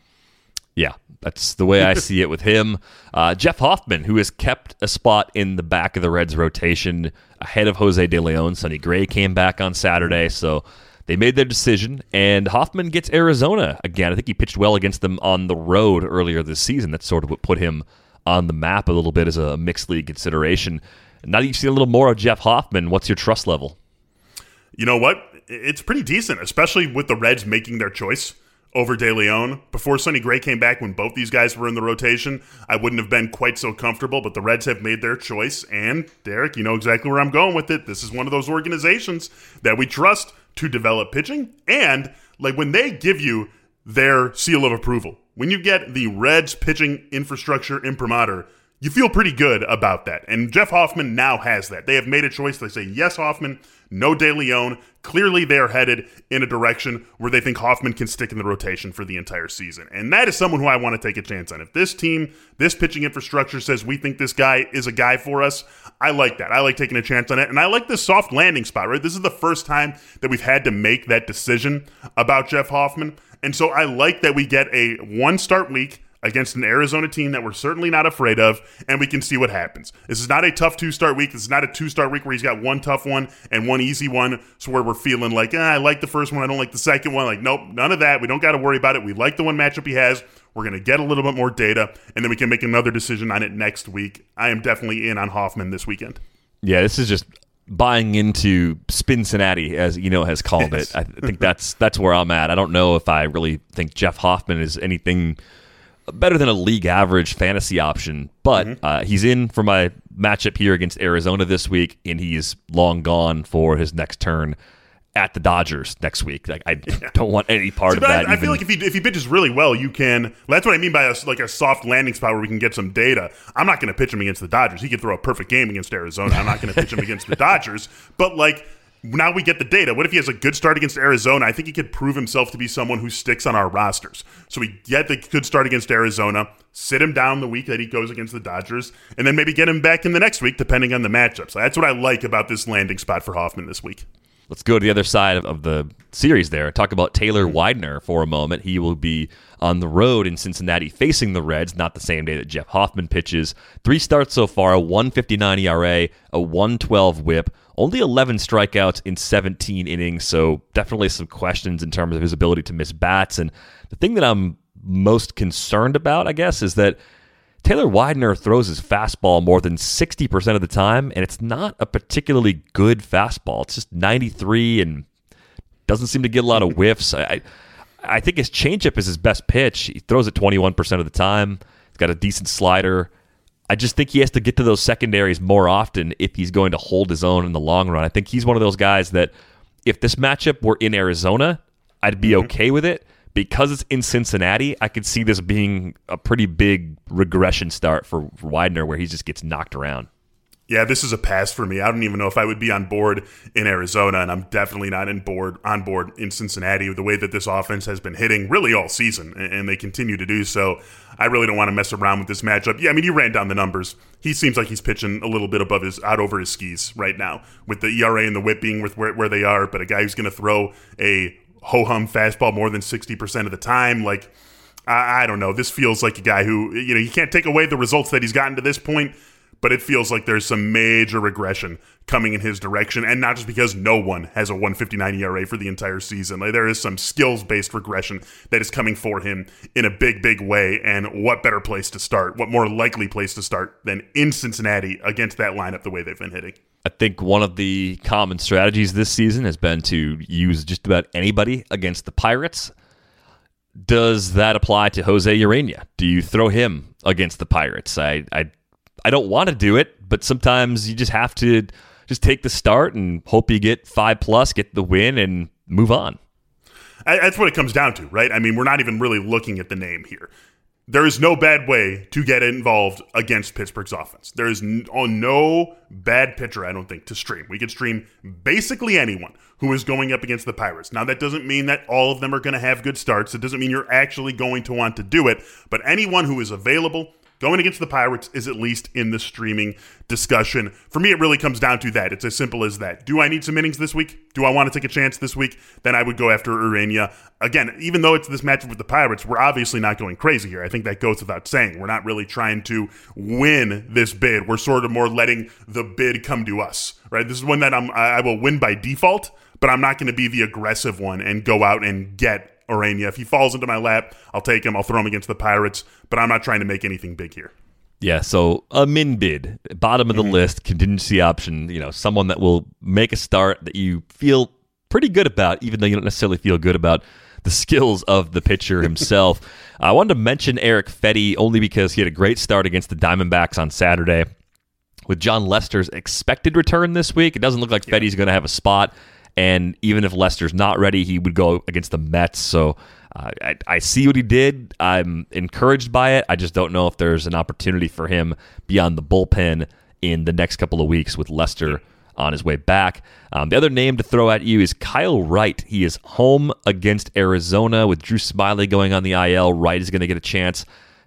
Yeah, that's the way I see it with him. Jeff Hoffman, who has kept a spot in the back of the Reds rotation ahead of Jose De Leon. Sonny Gray came back on Saturday, so they made their decision, and Hoffman gets Arizona again. I think he pitched well against them on the road earlier this season. That's sort of what put him on the map a little bit as a mixed league consideration. Now that you've seen a little more of Jeff Hoffman, what's your trust level? You know what? It's pretty decent, especially with the Reds making their choice over De Leon. Before Sonny Gray came back, when both these guys were in the rotation, I wouldn't have been quite so comfortable, but the Reds have made their choice, and Derek, you know exactly where I'm going with it. This is one of those organizations that we trust to develop pitching, and like when they give you their seal of approval, when you get the Reds pitching infrastructure imprimatur, you feel pretty good about that. And Jeff Hoffman now has that. They have made a choice. They say, yes, Hoffman, no De Leon. Clearly they're headed in a direction where they think Hoffman can stick in the rotation for the entire season. And that is someone who I want to take a chance on. If this team, this pitching infrastructure says we think this guy is a guy for us, I like that. I like taking a chance on it. And I like this soft landing spot, right? This is the first time that we've had to make that decision about Jeff Hoffman. And so I like that we get a one-start week against an Arizona team that we're certainly not afraid of, and we can see what happens. This is not a tough two-start week. This is not a two-start week where he's got one tough one and one easy one, so where we're feeling like, I like the first one, I don't like the second one. Like, nope, none of that. We don't got to worry about it. We like the one matchup he has. We're going to get a little bit more data, and then we can make another decision on it next week. I am definitely in on Hoffman this weekend. Yeah, this is just buying into Cincinnati, as Eno has called it. I think that's where I'm at. I don't know if I really think Jeff Hoffman is anything better than a league average fantasy option, but he's in for my matchup here against Arizona this week, and he's long gone for his next turn at the Dodgers next week. Like, I don't want any part of that. I feel like if he pitches really well, you can. That's what I mean by a soft landing spot where we can get some data. I'm not going to pitch him against the Dodgers. He could throw a perfect game against Arizona. I'm not going to pitch him against the Dodgers, but like, now we get the data. What if he has a good start against Arizona? I think he could prove himself to be someone who sticks on our rosters. So we get the good start against Arizona, sit him down the week that he goes against the Dodgers, and then maybe get him back in the next week, depending on the matchup. So that's what I like about this landing spot for Hoffman this week. Let's go to the other side of the series there. Talk about Taylor Widener for a moment. He will be on the road in Cincinnati facing the Reds, not the same day that Jeff Hoffman pitches. 3 starts so far, a 1.59 ERA, a 1.12 whip, only 11 strikeouts in 17 innings, so definitely some questions in terms of his ability to miss bats. And the thing that I'm most concerned about, I guess, is that Taylor Widener throws his fastball more than 60% of the time, and it's not a particularly good fastball. It's just 93 and doesn't seem to get a lot of whiffs. I think his changeup is his best pitch. He throws it 21% of the time. He's got a decent slider. I just think he has to get to those secondaries more often if he's going to hold his own in the long run. I think he's one of those guys that if this matchup were in Arizona, I'd be okay with it. Because it's in Cincinnati, I could see this being a pretty big regression start for Widener where he just gets knocked around. Yeah, this is a pass for me. I don't even know if I would be on board in Arizona, and I'm definitely not on board in Cincinnati with the way that this offense has been hitting really all season, and they continue to do so. I really don't want to mess around with this matchup. Yeah, I mean, you ran down the numbers. He seems like he's pitching a little bit out over his skis right now with the ERA and the whip being with where they are, but a guy who's going to throw a ho-hum fastball more than 60% of the time. Like, I don't know. This feels like a guy who, you can't take away the results that he's gotten to this point, but it feels like there's some major regression coming in his direction, and not just because no one has a 1.59 ERA for the entire season. Like, there is some skills-based regression that is coming for him in a big, big way, and what better place to start, what more likely place to start than in Cincinnati against that lineup the way they've been hitting. I think one of the common strategies this season has been to use just about anybody against the Pirates. Does that apply to Jose Urena? Do you throw him against the Pirates? I don't want to do it, but sometimes you just have to just take the start and hope you get 5+, get the win, and move on. That's what it comes down to, right? I mean, we're not even really looking at the name here. there is no bad way to get involved against Pittsburgh's offense. There is no bad pitcher, I don't think, to stream. We could stream basically anyone who is going up against the Pirates. Now, that doesn't mean that all of them are going to have good starts. It doesn't mean you're actually going to want to do it. But anyone who is available going against the Pirates is at least in the streaming discussion. For me, it really comes down to that. It's as simple as that. Do I need some innings this week? Do I want to take a chance this week? Then I would go after Urania. Again, even though it's this matchup with the Pirates, we're obviously not going crazy here. I think that goes without saying. We're not really trying to win this bid. We're sort of more letting the bid come to us, right? This is one that I will win by default, but I'm not going to be the aggressive one and go out and get Urania. If he falls into my lap, I'll take him. I'll throw him against the Pirates, but I'm not trying to make anything big here. Yeah, so a min bid, bottom of the list, contingency option, someone that will make a start that you feel pretty good about, even though you don't necessarily feel good about the skills of the pitcher himself. I wanted to mention Erick Fedde only because he had a great start against the Diamondbacks on Saturday. With John Lester's expected return this week, it doesn't look like Fedde's going to have a spot. And even if Lester's not ready, he would go against the Mets. So I see what he did. I'm encouraged by it. I just don't know if there's an opportunity for him beyond the bullpen in the next couple of weeks with Lester on his way back. The other name to throw at you is Kyle Wright. He is home against Arizona with Drew Smyly going on the IL. Wright is going to get a chance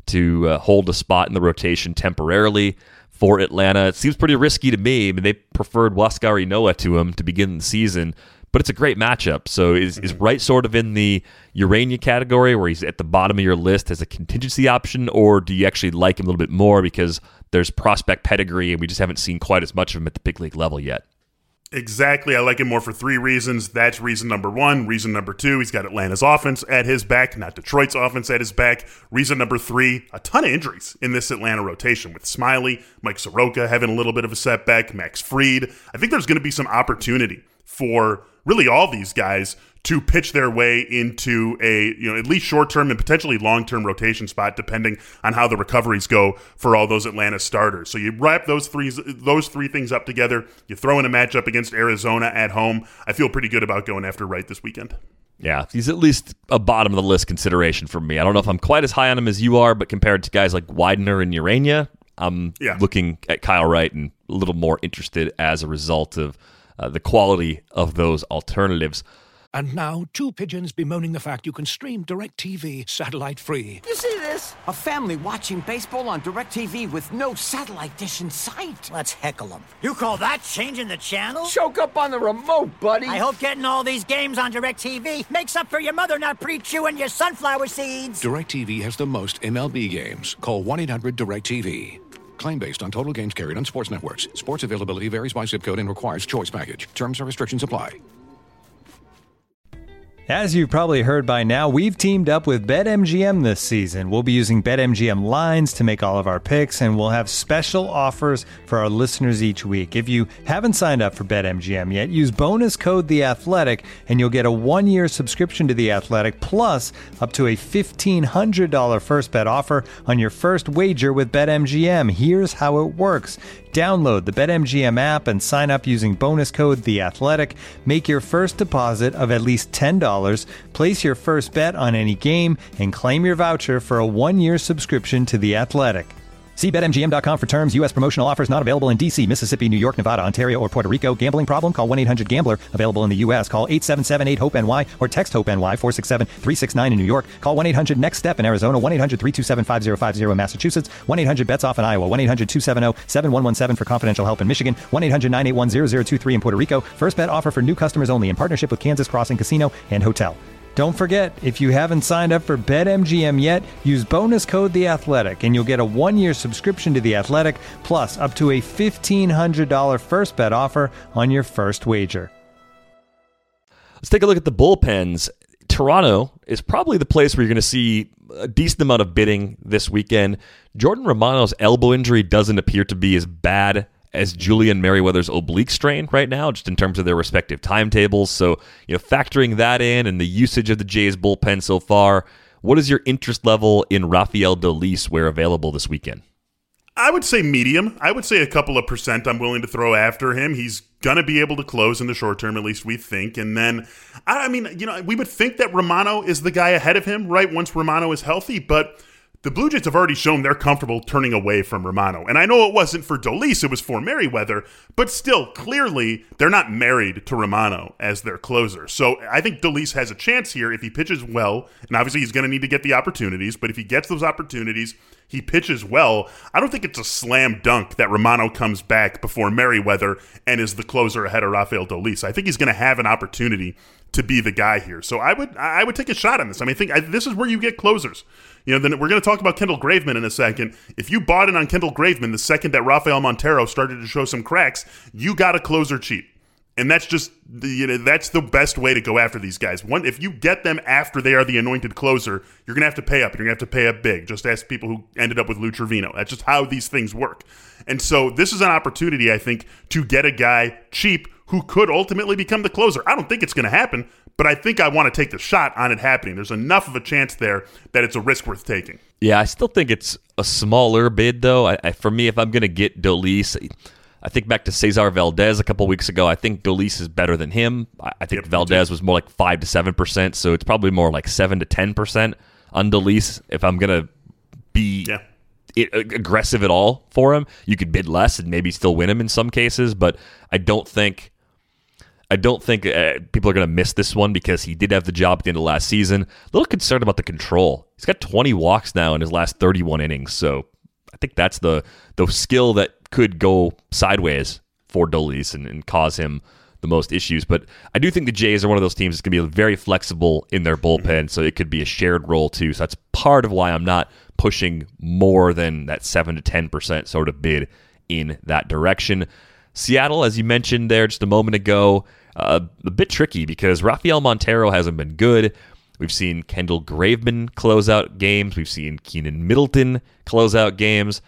to hold a spot in the rotation temporarily for Atlanta. It seems pretty risky to me. I mean, they preferred Huascar Ynoa to him to begin the season, but it's a great matchup. So is Wright sort of in the Urania category where he's at the bottom of your list as a contingency option, or do you actually like him a little bit more because there's prospect pedigree and we just haven't seen quite as much of him at the big league level yet? Exactly. I like him more for 3 reasons. That's reason number 1. Reason number 2, he's got Atlanta's offense at his back, not Detroit's offense at his back. Reason number 3, a ton of injuries in this Atlanta rotation with Smyly, Mike Soroka having a little bit of a setback, Max Fried. I think there's going to be some opportunity for really all these guys to pitch their way into a, at least short-term and potentially long-term rotation spot, depending on how the recoveries go for all those Atlanta starters. So you wrap those three things up together, you throw in a matchup against Arizona at home. I feel pretty good about going after Wright this weekend. Yeah, he's at least a bottom of the list consideration for me. I don't know if I'm quite as high on him as you are, but compared to guys like Widener and Urania, I'm looking at Kyle Wright and a little more interested as a result of the quality of those alternatives. And now, 2 pigeons bemoaning the fact you can stream DirecTV satellite-free. You see this? A family watching baseball on DirecTV with no satellite dish in sight. Let's heckle them. You call that changing the channel? Choke up on the remote, buddy. I hope getting all these games on DirecTV makes up for your mother not pre-chewing your sunflower seeds. DirecTV has the most MLB games. Call 1-800-DirecTV. Claim based on total games carried on sports networks. Sports availability varies by zip code and requires choice package. Terms and restrictions apply. As you've probably heard by now, we've teamed up with BetMGM this season. We'll be using BetMGM lines to make all of our picks, and we'll have special offers for our listeners each week. If you haven't signed up for BetMGM yet, use bonus code The Athletic, and you'll get a 1-year subscription to The Athletic, plus up to a $1,500 first bet offer on your first wager with BetMGM. Here's how it works. Download the BetMGM app and sign up using bonus code The Athletic. Make your first deposit of at least $10. Place your first bet on any game and claim your voucher for a 1-year subscription to The Athletic. See BetMGM.com for terms. U.S. promotional offers not available in D.C., Mississippi, New York, Nevada, Ontario, or Puerto Rico. Gambling problem? Call 1-800-GAMBLER. Available in the U.S. Call 877-8-HOPE-NY or text HOPE-NY 467-369 in New York. Call 1-800-NEXT-STEP in Arizona. 1-800-327-5050 in Massachusetts. 1-800-BETS-OFF in Iowa. 1-800-270-7117 for confidential help in Michigan. 1-800-981-0023 in Puerto Rico. First bet offer for new customers only in partnership with Kansas Crossing Casino and Hotel. Don't forget, if you haven't signed up for BetMGM yet, use bonus code The Athletic, and you'll get a 1-year subscription to The Athletic, plus up to a $1,500 first bet offer on your first wager. Let's take a look at the bullpens. Toronto is probably the place where you're going to see a decent amount of bidding this weekend. Jordan Romano's elbow injury doesn't appear to be as bad as Julian Merriweather's oblique strain right now, just in terms of their respective timetables. So, factoring that in and the usage of the Jays bullpen so far, what is your interest level in Rafael Dolis where available this weekend? I would say medium. I would say a couple of percent I'm willing to throw after him. He's going to be able to close in the short term, at least we think. And then, we would think that Romano is the guy ahead of him, right, once Romano is healthy, but the Blue Jays have already shown they're comfortable turning away from Romano. And I know it wasn't for Dolis, it was for Merriweather, but still, clearly, they're not married to Romano as their closer. So I think Dolis has a chance here if he pitches well, and obviously he's going to need to get the opportunities, but if he gets those opportunities, he pitches well. I don't think it's a slam dunk that Romano comes back before Merriweather and is the closer ahead of Rafael Dolis. I think he's going to have an opportunity to be the guy here. So I would take a shot on this. I mean, this is where you get closers. Then we're going to talk about Kendall Graveman in a second. If you bought in on Kendall Graveman the second that Rafael Montero started to show some cracks, you got a closer cheap. And that's just, that's the best way to go after these guys. If you get them after they are the anointed closer, you're going to have to pay up. You're going to have to pay up big. Just ask people who ended up with Lou Trevino. That's just how these things work. And so this is an opportunity, I think, to get a guy cheap who could ultimately become the closer. I don't think it's going to happen, but I think I want to take the shot on it happening. There's enough of a chance there that it's a risk worth taking. Yeah, I still think it's a smaller bid, though. For me, if I'm going to get Dolis, I think back to Cesar Valdez a couple weeks ago. I think Dolis is better than him. I think Valdez was more like 5 to 7%, so it's probably more like 7 to 10% on Dolis. If I'm going to be aggressive at all for him, you could bid less and maybe still win him in some cases, but I don't think people are going to miss this one because he did have the job at the end of last season. A little concerned about the control. He's got 20 walks now in his last 31 innings, so I think that's the skill that could go sideways for Dolis and cause him the most issues. But I do think the Jays are one of those teams that's going to be very flexible in their bullpen, so it could be a shared role too. So that's part of why I'm not pushing more than that 7 to 10% sort of bid in that direction. Seattle, as you mentioned there just a moment ago, a bit tricky because Rafael Montero hasn't been good. We've seen Kendall Graveman close out games. We've seen Keenan Middleton close out games.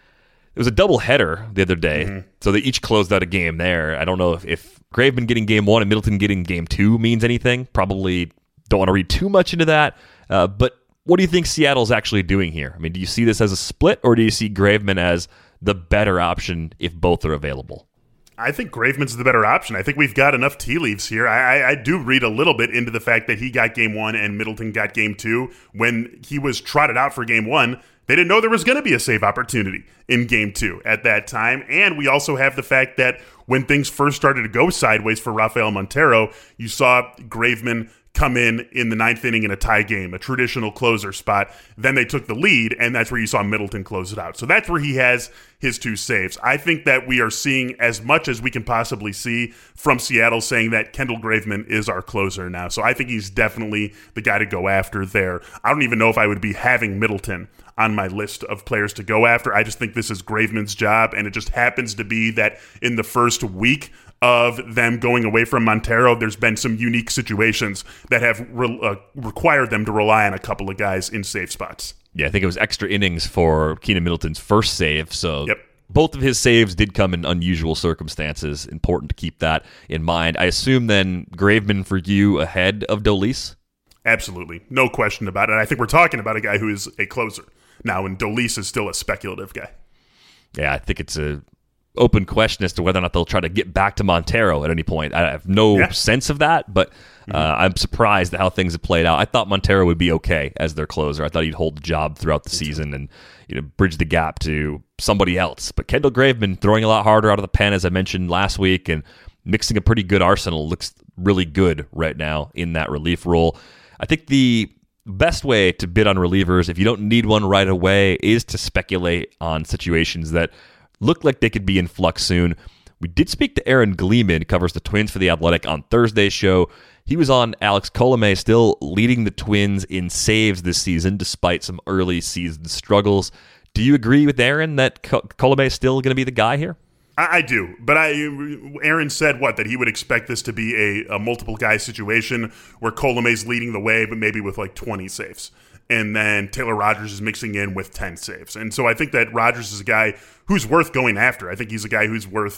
It was a doubleheader the other day, so they each closed out a game there. I don't know if Graveman getting game 1 and Middleton getting game 2 means anything. Probably don't want to read too much into that. But what do you think Seattle's actually doing here? I mean, do you see this as a split, or do you see Graveman as the better option if both are available? I think Graveman's the better option. I think we've got enough tea leaves here. I do read a little bit into the fact that he got game 1 and Middleton got game 2. When he was trotted out for game 1, they didn't know there was going to be a save opportunity in game 2 at that time. And we also have the fact that when things first started to go sideways for Rafael Montero, you saw Graveman come in the 9th inning in a tie game, a traditional closer spot. Then they took the lead, and that's where you saw Middleton close it out. So that's where he has his 2 saves. I think that we are seeing as much as we can possibly see from Seattle saying that Kendall Graveman is our closer now. So I think he's definitely the guy to go after there. I don't even know if I would be having Middleton on my list of players to go after. I just think this is Graveman's job, and it just happens to be that in the first week of them going away from Montero, there's been some unique situations that have required them to rely on a couple of guys in safe spots. Yeah, I think it was extra innings for Keenan Middleton's first save, so both of his saves did come in unusual circumstances. Important to keep that in mind. I assume then Graveman for you ahead of Dolis? Absolutely. No question about it. I think we're talking about a guy who is a closer now, and Dolis is still a speculative guy. Yeah, I think it's a open question as to whether or not they'll try to get back to Montero at any point. I have no sense of that, but I'm surprised at how things have played out. I thought Montero would be okay as their closer. I thought he'd hold the job throughout the season and bridge the gap to somebody else. But Kendall Graveman throwing a lot harder out of the pen, as I mentioned last week, and mixing a pretty good arsenal. Looks really good right now in that relief role. I think the best way to bid on relievers, if you don't need one right away, is to speculate on situations that look like they could be in flux soon. We did speak to Aaron Gleeman, who covers the Twins for The Athletic, on Thursday's show. He was on Alex Colomé, still leading the Twins in saves this season, despite some early season struggles. Do you agree with Aaron that Colomé is still going to be the guy here? I do, but Aaron said that he would expect this to be a multiple guy situation where Colomé's leading the way, but maybe with like 20 saves. And then Taylor Rogers is mixing in with 10 saves. And so I think that Rogers is a guy who's worth going after. I think he's a guy who's worth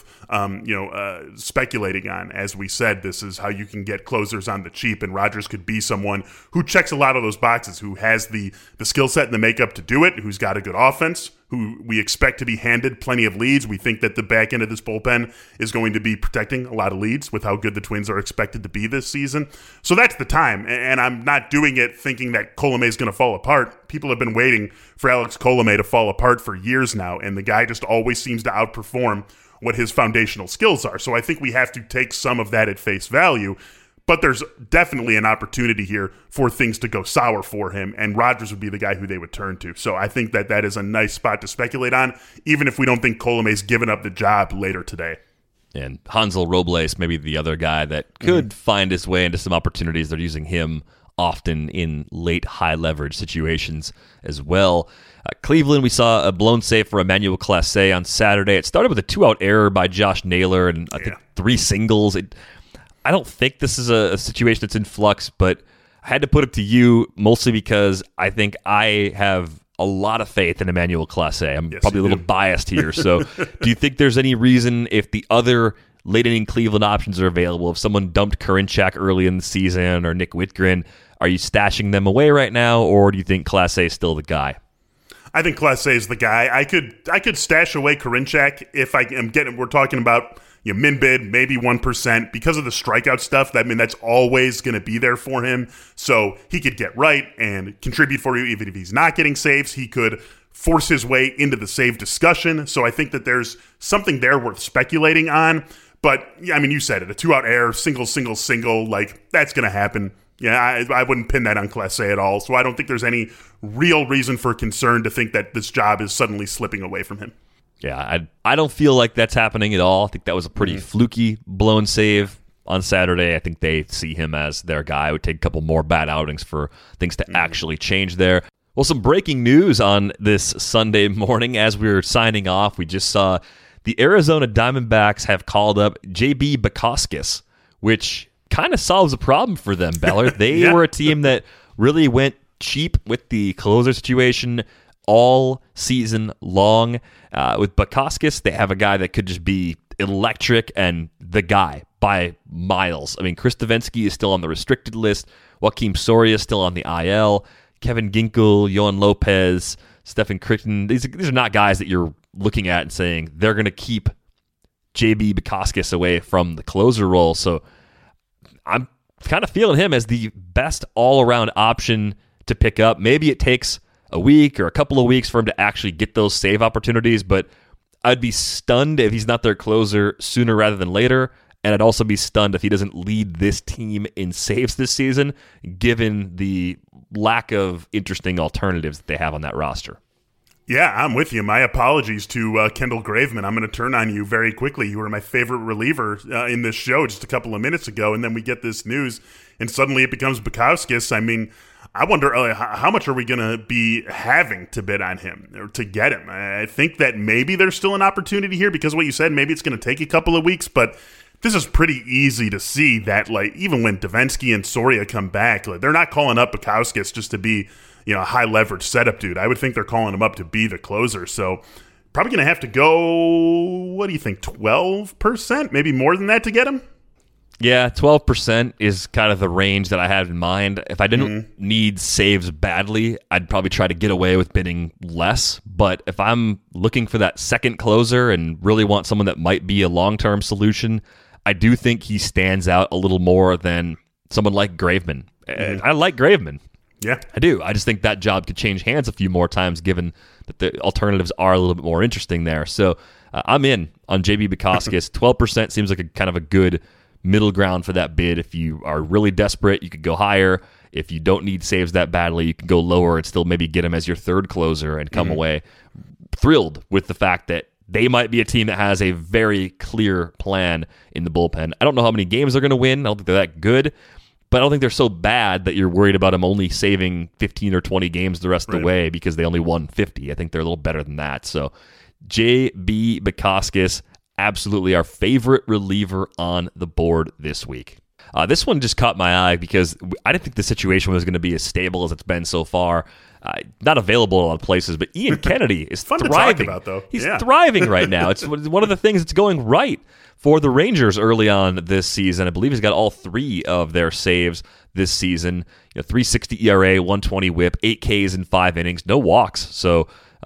speculating on. As we said, this is how you can get closers on the cheap, and Rogers could be someone who checks a lot of those boxes, who has the skill set and the makeup to do it, who's got a good offense, who we expect to be handed plenty of leads. We think that the back end of this bullpen is going to be protecting a lot of leads with how good the Twins are expected to be this season. So that's the time, and I'm not doing it thinking that Colome is going to fall apart. People have been waiting for Alex Colome to fall apart for years now, and the guy just always seems to outperform what his foundational skills are. So I think we have to take some of that at face value. But there's definitely an opportunity here for things to go sour for him, and Rogers would be the guy who they would turn to. So I think that is a nice spot to speculate on, even if we don't think Colome's given up the job later today. And Hansel Robles, maybe the other guy that could find his way into some opportunities. They're using him often in late high-leverage situations as well. Cleveland, we saw a blown save for Emmanuel Clase on Saturday. It started with a 2-out error by Josh Naylor and I think 3 singles. I don't think this is a situation that's in flux, but I had to put it to you mostly because I think I have a lot of faith in Emmanuel Clase. I'm probably a little biased here. So do you think there's any reason, if the other late-inning Cleveland options are available, if someone dumped Karinchak early in the season or Nick Whitgren, are you stashing them away right now, or do you think Clase is still the guy? I think Clase is the guy. I could stash away Karinchak if I am getting. We're talking about min bid, maybe 1%, because of the strikeout stuff. That's always going to be there for him. So he could get right and contribute for you, even if he's not getting saves. He could force his way into the save discussion. So I think that there's something there worth speculating on. But you said it, a 2-out error, single, that's going to happen. Yeah, I wouldn't pin that on Clase at all. So I don't think there's any real reason for concern to think that this job is suddenly slipping away from him. Yeah, I don't feel like that's happening at all. I think that was a pretty fluky blown save on Saturday. I think they see him as their guy. It would take a couple more bad outings for things to actually change there. Well, some breaking news on this Sunday morning. As we were signing off, we just saw the Arizona Diamondbacks have called up J.B. Bukauskas, which kind of solves a problem for them, Beller. They were a team that really went cheap with the closer situation all season long. With Bukauskas, they have a guy that could just be electric and the guy by miles. Chris Davinsky is still on the restricted list. Joakim Soria is still on the IL. Kevin Ginkel, Yohan Lopez, Stephen Crichton. These are not guys that you're looking at and saying they're going to keep J.B. Bukauskas away from the closer role. So I'm kind of feeling him as the best all-around option to pick up. Maybe it takes a week or a couple of weeks for him to actually get those save opportunities, but I'd be stunned if he's not their closer sooner rather than later, and I'd also be stunned if he doesn't lead this team in saves this season, given the lack of interesting alternatives that they have on that roster. Yeah, I'm with you. My apologies to Kendall Graveman. I'm going to turn on you very quickly. You were my favorite reliever in this show just a couple of minutes ago, and then we get this news, and suddenly it becomes Bukauskas. I wonder how much are we going to be having to bid on him or to get him? I think that maybe there's still an opportunity here because of what you said. Maybe it's going to take a couple of weeks, but this is pretty easy to see that even when Davinsky and Soria come back, they're not calling up Bukauskas just to be a high leverage setup dude. I would think they're calling him up to be the closer. So probably going to have to go, what do you think, 12%? Maybe more than that to get him? Yeah, 12% is kind of the range that I had in mind. If I didn't need saves badly, I'd probably try to get away with bidding less. But if I'm looking for that second closer and really want someone that might be a long-term solution, I do think he stands out a little more than someone like Graveman. I like Graveman. Yeah. I do. I just think that job could change hands a few more times given that the alternatives are a little bit more interesting there. So I'm in on J.B. Bukauskas. 12% seems like a kind of a good middle ground for that bid. If you are really desperate, you could go higher. If you don't need saves that badly, you can go lower and still maybe get him as your third closer and come away thrilled with the fact that they might be a team that has a very clear plan in the bullpen. I don't know how many games they're going to win. I don't think they're that good, but I don't think they're so bad that you're worried about them only saving 15 or 20 games the rest of the way because they only won 50. I think they're a little better than that. So J.B. Bukauskas, absolutely our favorite reliever on the board this week. This one just caught my eye because I didn't think the situation was going to be as stable as it's been so far. Not available in a lot of places, but Ian Kennedy is fun thriving. To talk about, though. He's thriving right now. It's one of the things that's going right for the Rangers early on this season. I believe he's got all 3 of their saves this season. 3.60 ERA, 120 WHIP, 8 Ks in 5 innings, no walks. So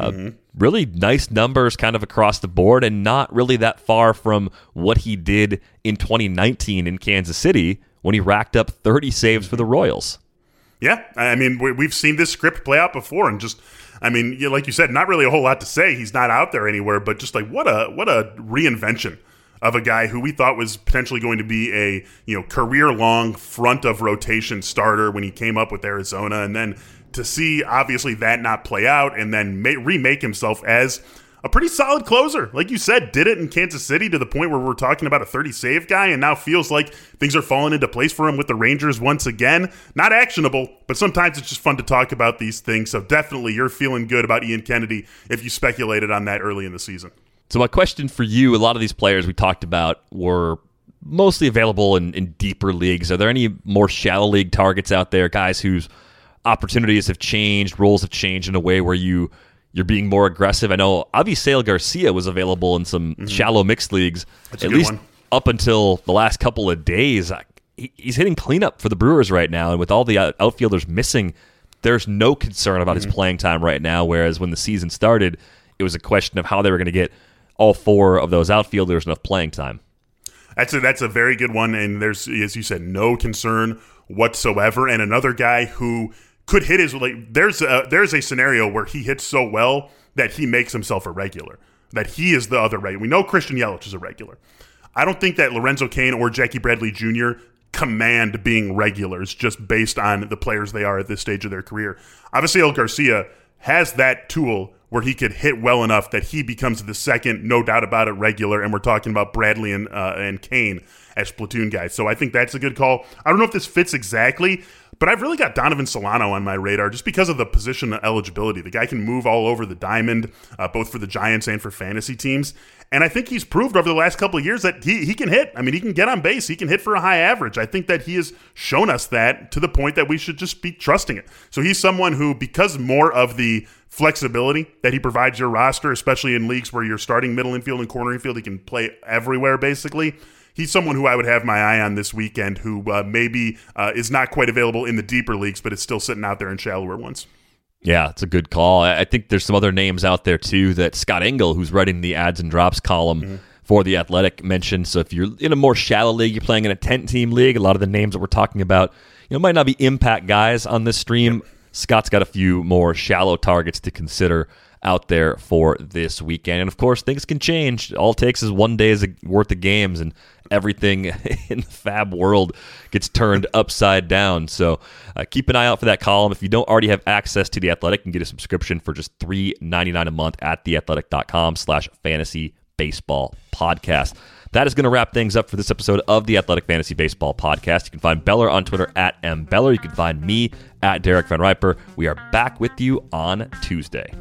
really nice numbers kind of across the board and not really that far from what he did in 2019 in Kansas City when he racked up 30 saves for the Royals. Yeah, I mean, we've seen this script play out before, and just, I mean, like you said, not really a whole lot to say. He's not out there anywhere, but just like what a reinvention of a guy who we thought was potentially going to be a career-long front of rotation starter when he came up with Arizona, and then to see obviously that not play out, and then remake himself as a pretty solid closer. Like you said, did it in Kansas City to the point where we're talking about a 30-save guy, and now feels like things are falling into place for him with the Rangers once again. Not actionable, but sometimes it's just fun to talk about these things. So definitely you're feeling good about Ian Kennedy if you speculated on that early in the season. So my question for you, a lot of these players we talked about were mostly available in deeper leagues. Are there any more shallow league targets out there, guys whose opportunities have changed, roles have changed in a way where you're being more aggressive? I know Avisail Garcia was available in some shallow mixed leagues, That's a at good least one. Up until the last couple of days. He's hitting cleanup for the Brewers right now, and with all the outfielders missing, there's no concern about his playing time right now, whereas when the season started, it was a question of how they were going to get all four of those outfielders enough playing time. That's a very good one, and there's, as you said, no concern whatsoever. And another guy who could hit his, like, there's a scenario where he hits so well that he makes himself a regular, that he is the other regular. We know Christian Yelich is a regular. I don't think that Lorenzo Cain or Jackie Bradley Jr. command being regulars just based on the players they are at this stage of their career. Obviously, El Garcia has that tool where he could hit well enough that he becomes the second, no doubt about it, regular, and we're talking about Bradley and Cain as platoon guys. So I think that's a good call. I don't know if this fits exactly, but I've really got Donovan Solano on my radar just because of the position eligibility. The guy can move all over the diamond, both for the Giants and for fantasy teams. And I think he's proved over the last couple of years that he can hit. I mean, he can get on base. He can hit for a high average. I think that he has shown us that to the point that we should just be trusting it. So he's someone who, because more of the flexibility that he provides your roster, especially in leagues where you're starting middle infield and corner infield, he can play everywhere basically. He's someone who I would have my eye on this weekend who maybe is not quite available in the deeper leagues, but is still sitting out there in shallower ones. Yeah, it's a good call. I think there's some other names out there, too, that Scott Engel, who's writing the ads and drops column for The Athletic, mentioned. So if you're in a more shallow league, you're playing in a 10-team league, a lot of the names that we're talking about might not be impact guys on this stream. Yep. Scott's got a few more shallow targets to consider out there for this weekend. And, of course, things can change. All it takes is one day's worth of games, and everything in the fab world gets turned upside down. So keep an eye out for that column. If you don't already have access to The Athletic, you can get a subscription for just $3.99 a month at theathletic.com/fantasy baseball podcast. That is going to wrap things up for this episode of the Athletic Fantasy Baseball Podcast. You can find Beller on Twitter at @mbeller. You can find me at Derek Van Riper. We are back with you on Tuesday.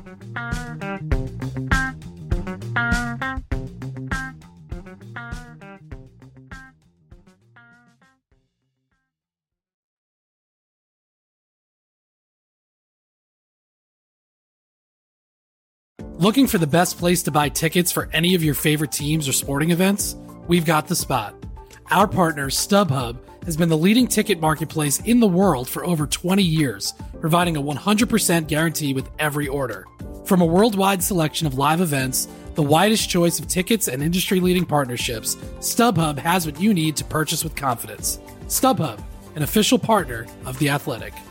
Looking for the best place to buy tickets for any of your favorite teams or sporting events? We've got the spot. Our partner, StubHub, has been the leading ticket marketplace in the world for over 20 years, providing a 100% guarantee with every order. From a worldwide selection of live events, the widest choice of tickets and industry-leading partnerships, StubHub has what you need to purchase with confidence. StubHub, an official partner of The Athletic.